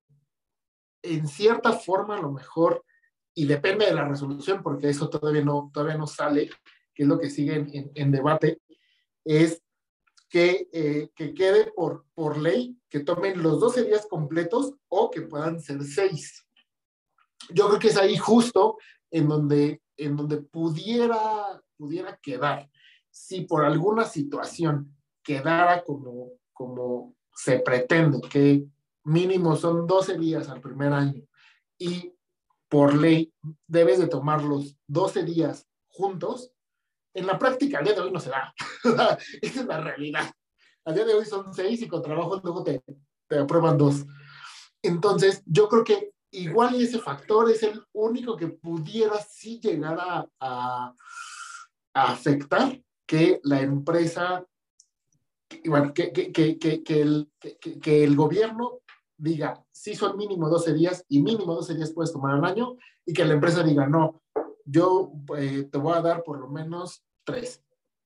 en cierta forma a lo mejor, y depende de la resolución, porque eso todavía no, todavía no sale, que es lo que sigue en, en, en debate, es que, eh, que quede por, por ley que tomen los doce días completos o que puedan ser seis. Yo creo que es ahí justo en donde, en donde pudiera, pudiera quedar. Si por alguna situación quedara como, como se pretende, que mínimo son doce días al primer año y por ley debes de tomar los doce días juntos, en la práctica al día de hoy no se da. Esa es la realidad. Al día de hoy son seis y con trabajo luego te, te aprueban dos. Entonces, yo creo que igual ese factor es el único que pudiera sí llegar a, a, a afectar que la empresa, que, bueno, que, que, que, que, que, el, que, que el gobierno diga, sí son mínimo doce días y mínimo doce días puedes tomar al año, y que la empresa diga, no, yo eh, te voy a dar por lo menos tres,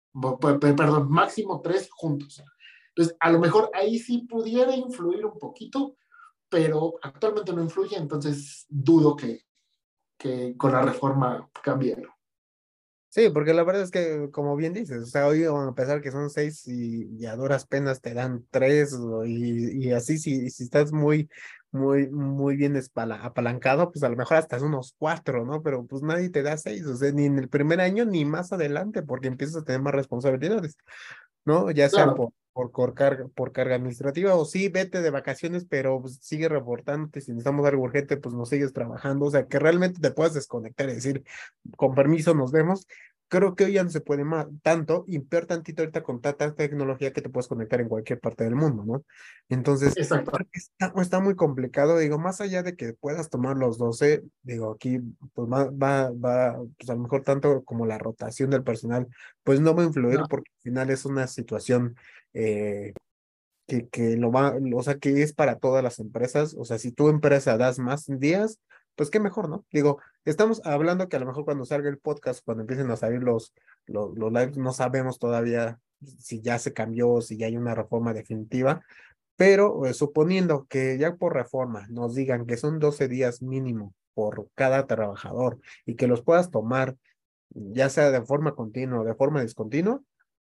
perdón, máximo tres juntos. Entonces, a lo mejor ahí sí pudiera influir un poquito, pero actualmente no influye, entonces dudo que, que con la reforma cambie algo.
Sí, porque la verdad es que, como bien dices, o sea, hoy a pesar que son seis y, y a duras penas te dan tres, o- y, y así si, si estás muy, muy, muy bien espala- apalancado, pues a lo mejor hasta unos cuatro, ¿no? Pero pues nadie te da seis, o sea, ni en el primer año ni más adelante, porque empiezas a tener más responsabilidades. ¿No? Ya sea
Claro,
por, por, por carga, por carga administrativa o sí, vete de vacaciones, pero pues, sigue reportándote. Si necesitamos algo urgente, pues nos sigues trabajando. O sea, que realmente te puedas desconectar y decir, con permiso, nos vemos. Creo que hoy ya no se puede más tanto, y peor tantito ahorita con tanta tecnología que te puedes conectar en cualquier parte del mundo, ¿no? Entonces,
exacto.
creo que está, está muy complicado, digo, más allá de que puedas tomar los doce digo, aquí, pues va, va, va, pues a lo mejor tanto como la rotación del personal pues no va a influir
No,
porque al final es una situación eh, que, que lo va, o sea, que es para todas las empresas. O sea, si tu empresa das más días, pues qué mejor, ¿no? Digo, estamos hablando que a lo mejor cuando salga el podcast, cuando empiecen a salir los, los, los lives, no sabemos todavía si ya se cambió, si ya hay una reforma definitiva, pero eh, suponiendo que ya por reforma nos digan que son doce días mínimo por cada trabajador y que los puedas tomar ya sea de forma continua o de forma discontinua,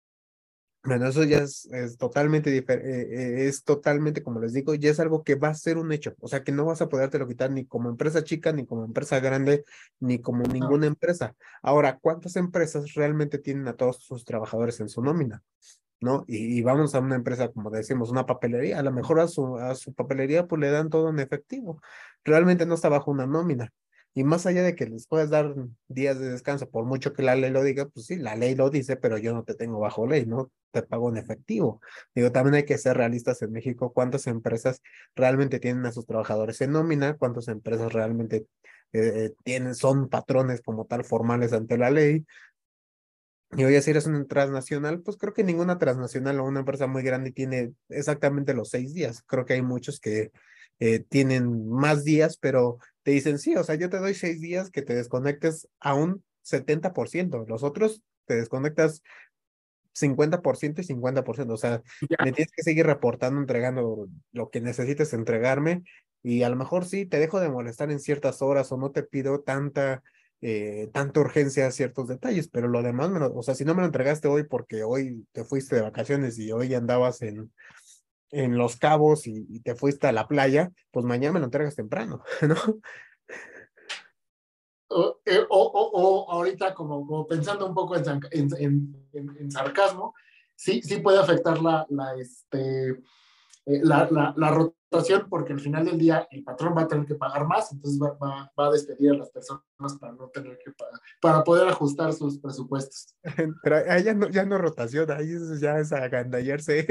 bueno, eso ya es, es totalmente diferente, es totalmente, como les digo, ya es algo que va a ser un hecho, o sea que no vas a podértelo quitar ni como empresa chica, ni como empresa grande, ni como
no.
ninguna empresa. Ahora, ¿cuántas empresas realmente tienen a todos sus trabajadores en su nómina? ¿No? Y, y vamos a una empresa, como decimos, una papelería, a lo mejor a su, a su papelería pues le dan todo en efectivo, realmente no está bajo una nómina. Y más allá de que les puedas dar días de descanso, por mucho que la ley lo diga, pues sí, la ley lo dice, pero yo no te tengo bajo ley, ¿no? Te pago en efectivo. Digo, también hay que ser realistas en México, ¿cuántas empresas realmente tienen a sus trabajadores en nómina? ¿Cuántas empresas realmente eh, tienen, son patrones como tal formales ante la ley? Y hoy si eres una transnacional, pues creo que ninguna transnacional o una empresa muy grande tiene exactamente los seis días. Creo que hay muchos que eh, tienen más días, pero te dicen, sí, o sea, yo te doy seis días que te desconectes a un setenta por ciento. Los otros te desconectas cincuenta por ciento y cincuenta por ciento. O sea,
Ya,
me tienes que seguir reportando, entregando lo que necesites entregarme. Y a lo mejor sí, te dejo de molestar en ciertas horas o no te pido tanta, eh, tanta urgencia a ciertos detalles, pero lo demás, me lo- o sea, si no me lo entregaste hoy porque hoy te fuiste de vacaciones y hoy andabas en, en Los Cabos y, y te fuiste a la playa, pues mañana me lo entregas temprano, ¿no?
o, eh, o, o, o ahorita como, como, pensando un poco en, en, en, en, en sarcasmo, sí, sí puede afectar la, la, este, eh, la, la, la, rotación porque al final del día el patrón va a tener que pagar más, entonces va, va, va a despedir a las personas para no tener que pagar, para poder ajustar sus presupuestos.
Pero ahí ya no, ya no rotación, ahí es- ya es agandallarse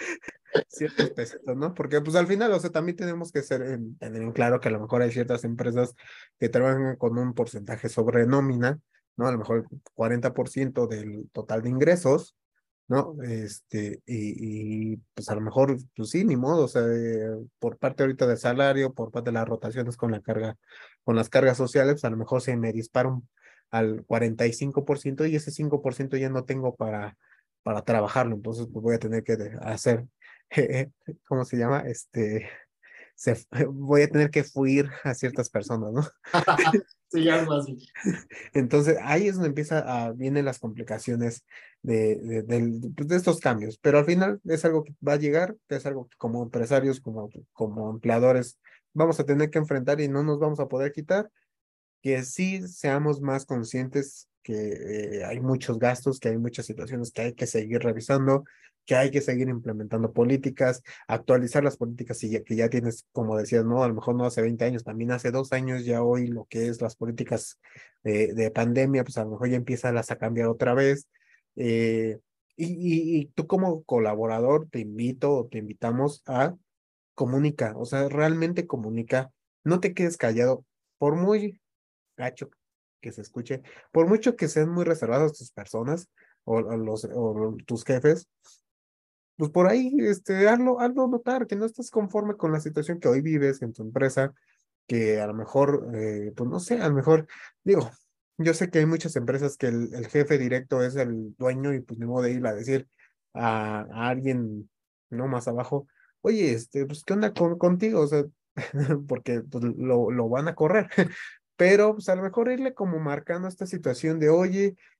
ciertos pesitos, ¿no? Porque pues al final, o sea, también tenemos que ser en- tener en claro que a lo mejor hay ciertas empresas que trabajan con un porcentaje sobre nómina, ¿no? A lo mejor cuarenta por ciento del total de ingresos, ¿no? Este, y, y, pues a lo mejor, pues sí, ni modo, o sea, eh, por parte ahorita del salario, por parte de las rotaciones con la carga, con las cargas sociales, pues a lo mejor se me disparan al cuarenta y cinco por ciento y ese cinco por ciento ya no tengo para, para trabajarlo, entonces pues voy a tener que de- hacer, ¿cómo se llama? Este, se, voy a tener que fuir a ciertas personas, ¿no?
Sí, algo así.
Entonces ahí es donde empieza a, vienen las complicaciones de, de, del- pues, de estos cambios, pero al final es algo que va a llegar, es algo que como empresarios, como, como empleadores, vamos a tener que enfrentar y no nos vamos a poder quitar, que sí seamos más conscientes que eh, hay muchos gastos, que hay muchas situaciones que hay que seguir revisando, que hay que seguir implementando políticas, actualizar las políticas y ya, que ya tienes, como decías, ¿no? A lo mejor no hace veinte años, también hace dos años ya hoy lo que es las políticas de, de pandemia, pues a lo mejor ya empiezan las a cambiar otra vez. Eh, y, y, y tú como colaborador te invito o te invitamos a comunica, o sea, realmente comunica, no te quedes callado, por muy gacho que se escuche, por mucho que sean muy reservadas tus personas o, o los, o tus jefes, pues por ahí, este, hazlo, hazlo notar que no estás conforme con la situación que hoy vives en tu empresa, que a lo mejor, eh, pues no sé, a lo mejor, digo, yo sé que hay muchas empresas que el, el jefe directo es el dueño y pues ni modo de ir a decir a, a alguien, no más abajo, oye, este, pues, ¿qué onda con, contigo? O sea, porque pues, lo, lo van a correr. Pero pues a lo mejor irle como marcando esta situación de, oye,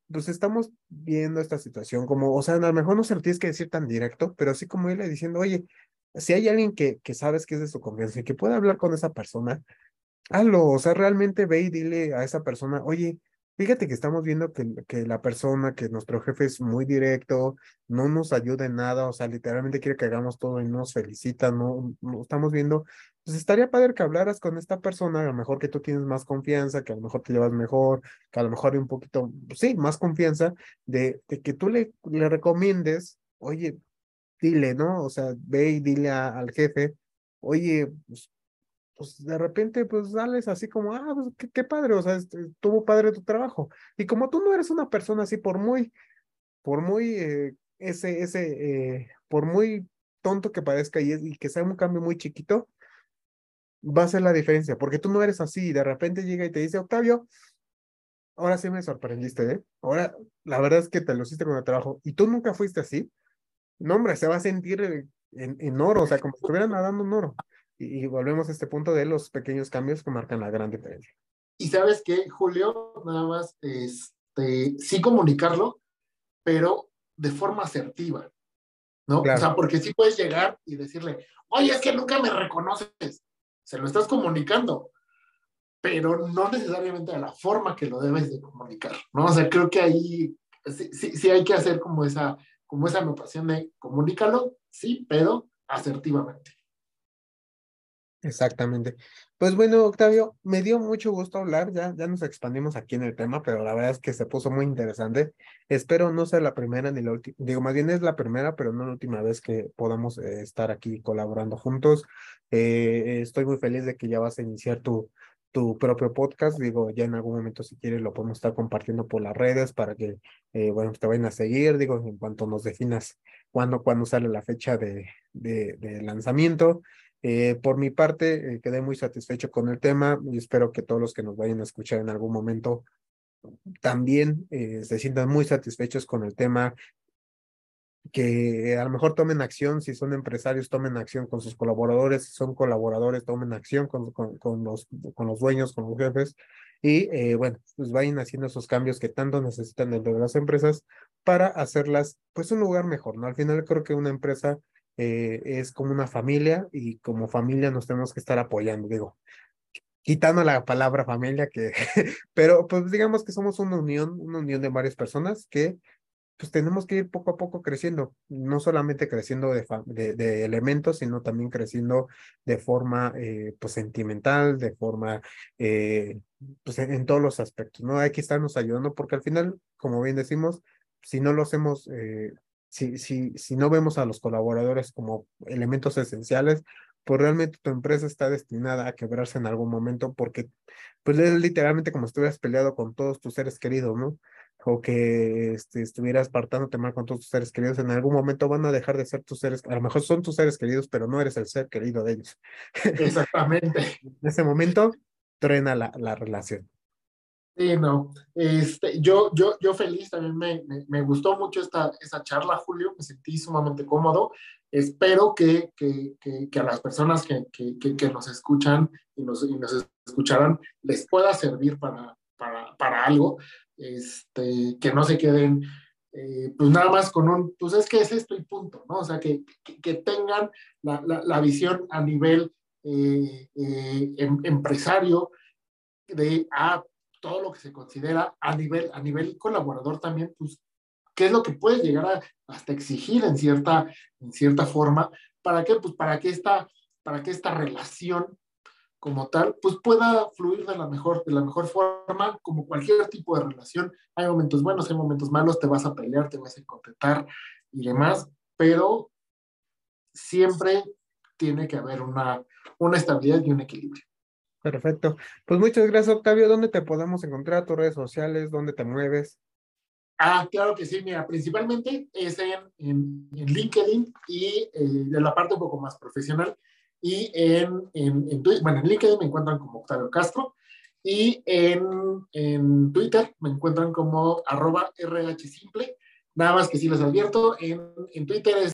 pues estamos viendo esta situación como, o sea, a lo mejor no se lo tienes que decir tan directo, pero así como irle diciendo, oye, si hay alguien que, que sabes que es de su confianza y que puede hablar con esa persona, hazlo, o sea, realmente ve y dile a esa persona, oye, fíjate que estamos viendo que, que la persona, que nuestro jefe es muy directo, no nos ayuda en nada, o sea, literalmente quiere que hagamos todo y no nos felicita, no, no estamos viendo, pues estaría padre que hablaras con esta persona, a lo mejor que tú tienes más confianza, que a lo mejor te llevas mejor, que a lo mejor hay un poquito, pues sí, más confianza, de, de que tú le, le recomiendes, oye, dile, ¿no? O sea, ve y dile a- al jefe, oye, pues pues de repente, pues sales así como, ah, pues qué, qué padre, o sea, este, estuvo padre tu trabajo. Y como tú no eres una persona así, por muy, por muy, eh, ese, ese, eh, por muy tonto que parezca y, es- y que sea un cambio muy chiquito, va a ser la diferencia, porque tú no eres así y de repente llega y te dice, Octavio, ahora sí me sorprendiste, ¿eh? Ahora, la verdad es que te lo hiciste con el trabajo y tú nunca fuiste así. No, hombre, se va a sentir eh, en, en oro, o sea, como si estuviera nadando en oro. Y, y volvemos a este punto de los pequeños cambios que marcan la gran diferencia.
Y sabes qué, Julio, nada más, este, sí comunicarlo, pero de forma asertiva, ¿no? O
Claro.
sea, porque sí puedes llegar y decirle, oye, es que nunca me reconoces, se lo estás comunicando, pero no necesariamente de la forma que lo debes de comunicar, ¿no? O sea, creo que ahí sí, sí, sí hay que hacer como esa, como esa anotación de comunícalo, sí, pero asertivamente.
Exactamente. Pues bueno, Octavio, me dio mucho gusto hablar, ya, ya nos expandimos aquí en el tema, pero la verdad es que se puso muy interesante. Espero no ser la primera ni la última, digo, más bien es la primera, pero no la última vez que podamos eh, estar aquí colaborando juntos. Eh, estoy muy feliz de que ya vas a iniciar tu, tu propio podcast, digo, ya en algún momento si quieres lo podemos estar compartiendo por las redes para que, eh, bueno, te vayan a seguir, digo, en cuanto nos definas cuándo, cuándo sale la fecha de, de, de lanzamiento. Eh, por mi parte, eh, quedé muy satisfecho con el tema y espero que todos los que nos vayan a escuchar en algún momento también eh, se sientan muy satisfechos con el tema, que a lo mejor tomen acción, si son empresarios, tomen acción con sus colaboradores, si son colaboradores, tomen acción con, con, con los, con los dueños, con los jefes y eh, bueno, pues vayan haciendo esos cambios que tanto necesitan dentro de las empresas para hacerlas pues un lugar mejor, ¿no? Al final creo que una empresa eh, es como una familia y como familia nos tenemos que estar apoyando, digo, quitando la palabra familia, que, pero pues digamos que somos una unión, una unión de varias personas que pues tenemos que ir poco a poco creciendo, no solamente creciendo de, fa- de, de elementos, sino también creciendo de forma eh, pues sentimental, de forma eh, pues en, en todos los aspectos, ¿no? Hay que estarnos ayudando porque al final, como bien decimos, si no lo hacemos, eh, si, si, si no vemos a los colaboradores como elementos esenciales, pues realmente tu empresa está destinada a quebrarse en algún momento porque pues es literalmente como si estuvieras peleado con todos tus seres queridos, ¿no? O que este, estuvieras partándote mal con todos tus seres queridos, en algún momento van a dejar de ser tus seres, a lo mejor son tus seres queridos, pero no eres el ser querido de ellos.
Exactamente.
En ese momento, truena la, la relación.
Sí, no. Este, yo, yo, yo feliz, también me, me, me gustó mucho esta, esta charla, Julio, me sentí sumamente cómodo. Espero que, que, que, que a las personas que, que, que, que nos escuchan y nos, y nos escucharán les pueda servir para, para, para algo, este, que no se queden eh, pues nada más con un, pues es que es esto y punto, ¿no? O sea, que, que, que tengan la, la, la visión a nivel eh, eh, em, empresario de ah, todo lo que se considera a nivel, a nivel colaborador también, pues, qué es lo que puedes llegar a hasta exigir en cierta, en cierta forma. ¿Para qué? Pues para que esta, para que esta relación como tal, pues pueda fluir de la mejor, de la mejor forma, como cualquier tipo de relación. Hay momentos buenos, hay momentos malos, te vas a pelear, te vas a contentar y demás, pero siempre tiene que haber una, una estabilidad y un equilibrio.
Perfecto. Pues muchas gracias, Octavio. ¿Dónde te podemos encontrar? ¿Tus redes sociales? ¿Dónde te mueves?
Ah, claro que sí, mira, principalmente es en, en, en LinkedIn y eh, de la parte un poco más profesional. Y en, en, en Twitter, bueno, en LinkedIn me encuentran como Octavio Castro y en, en Twitter me encuentran como arroba R H Simple. Nada más que sí les advierto, en, en Twitter es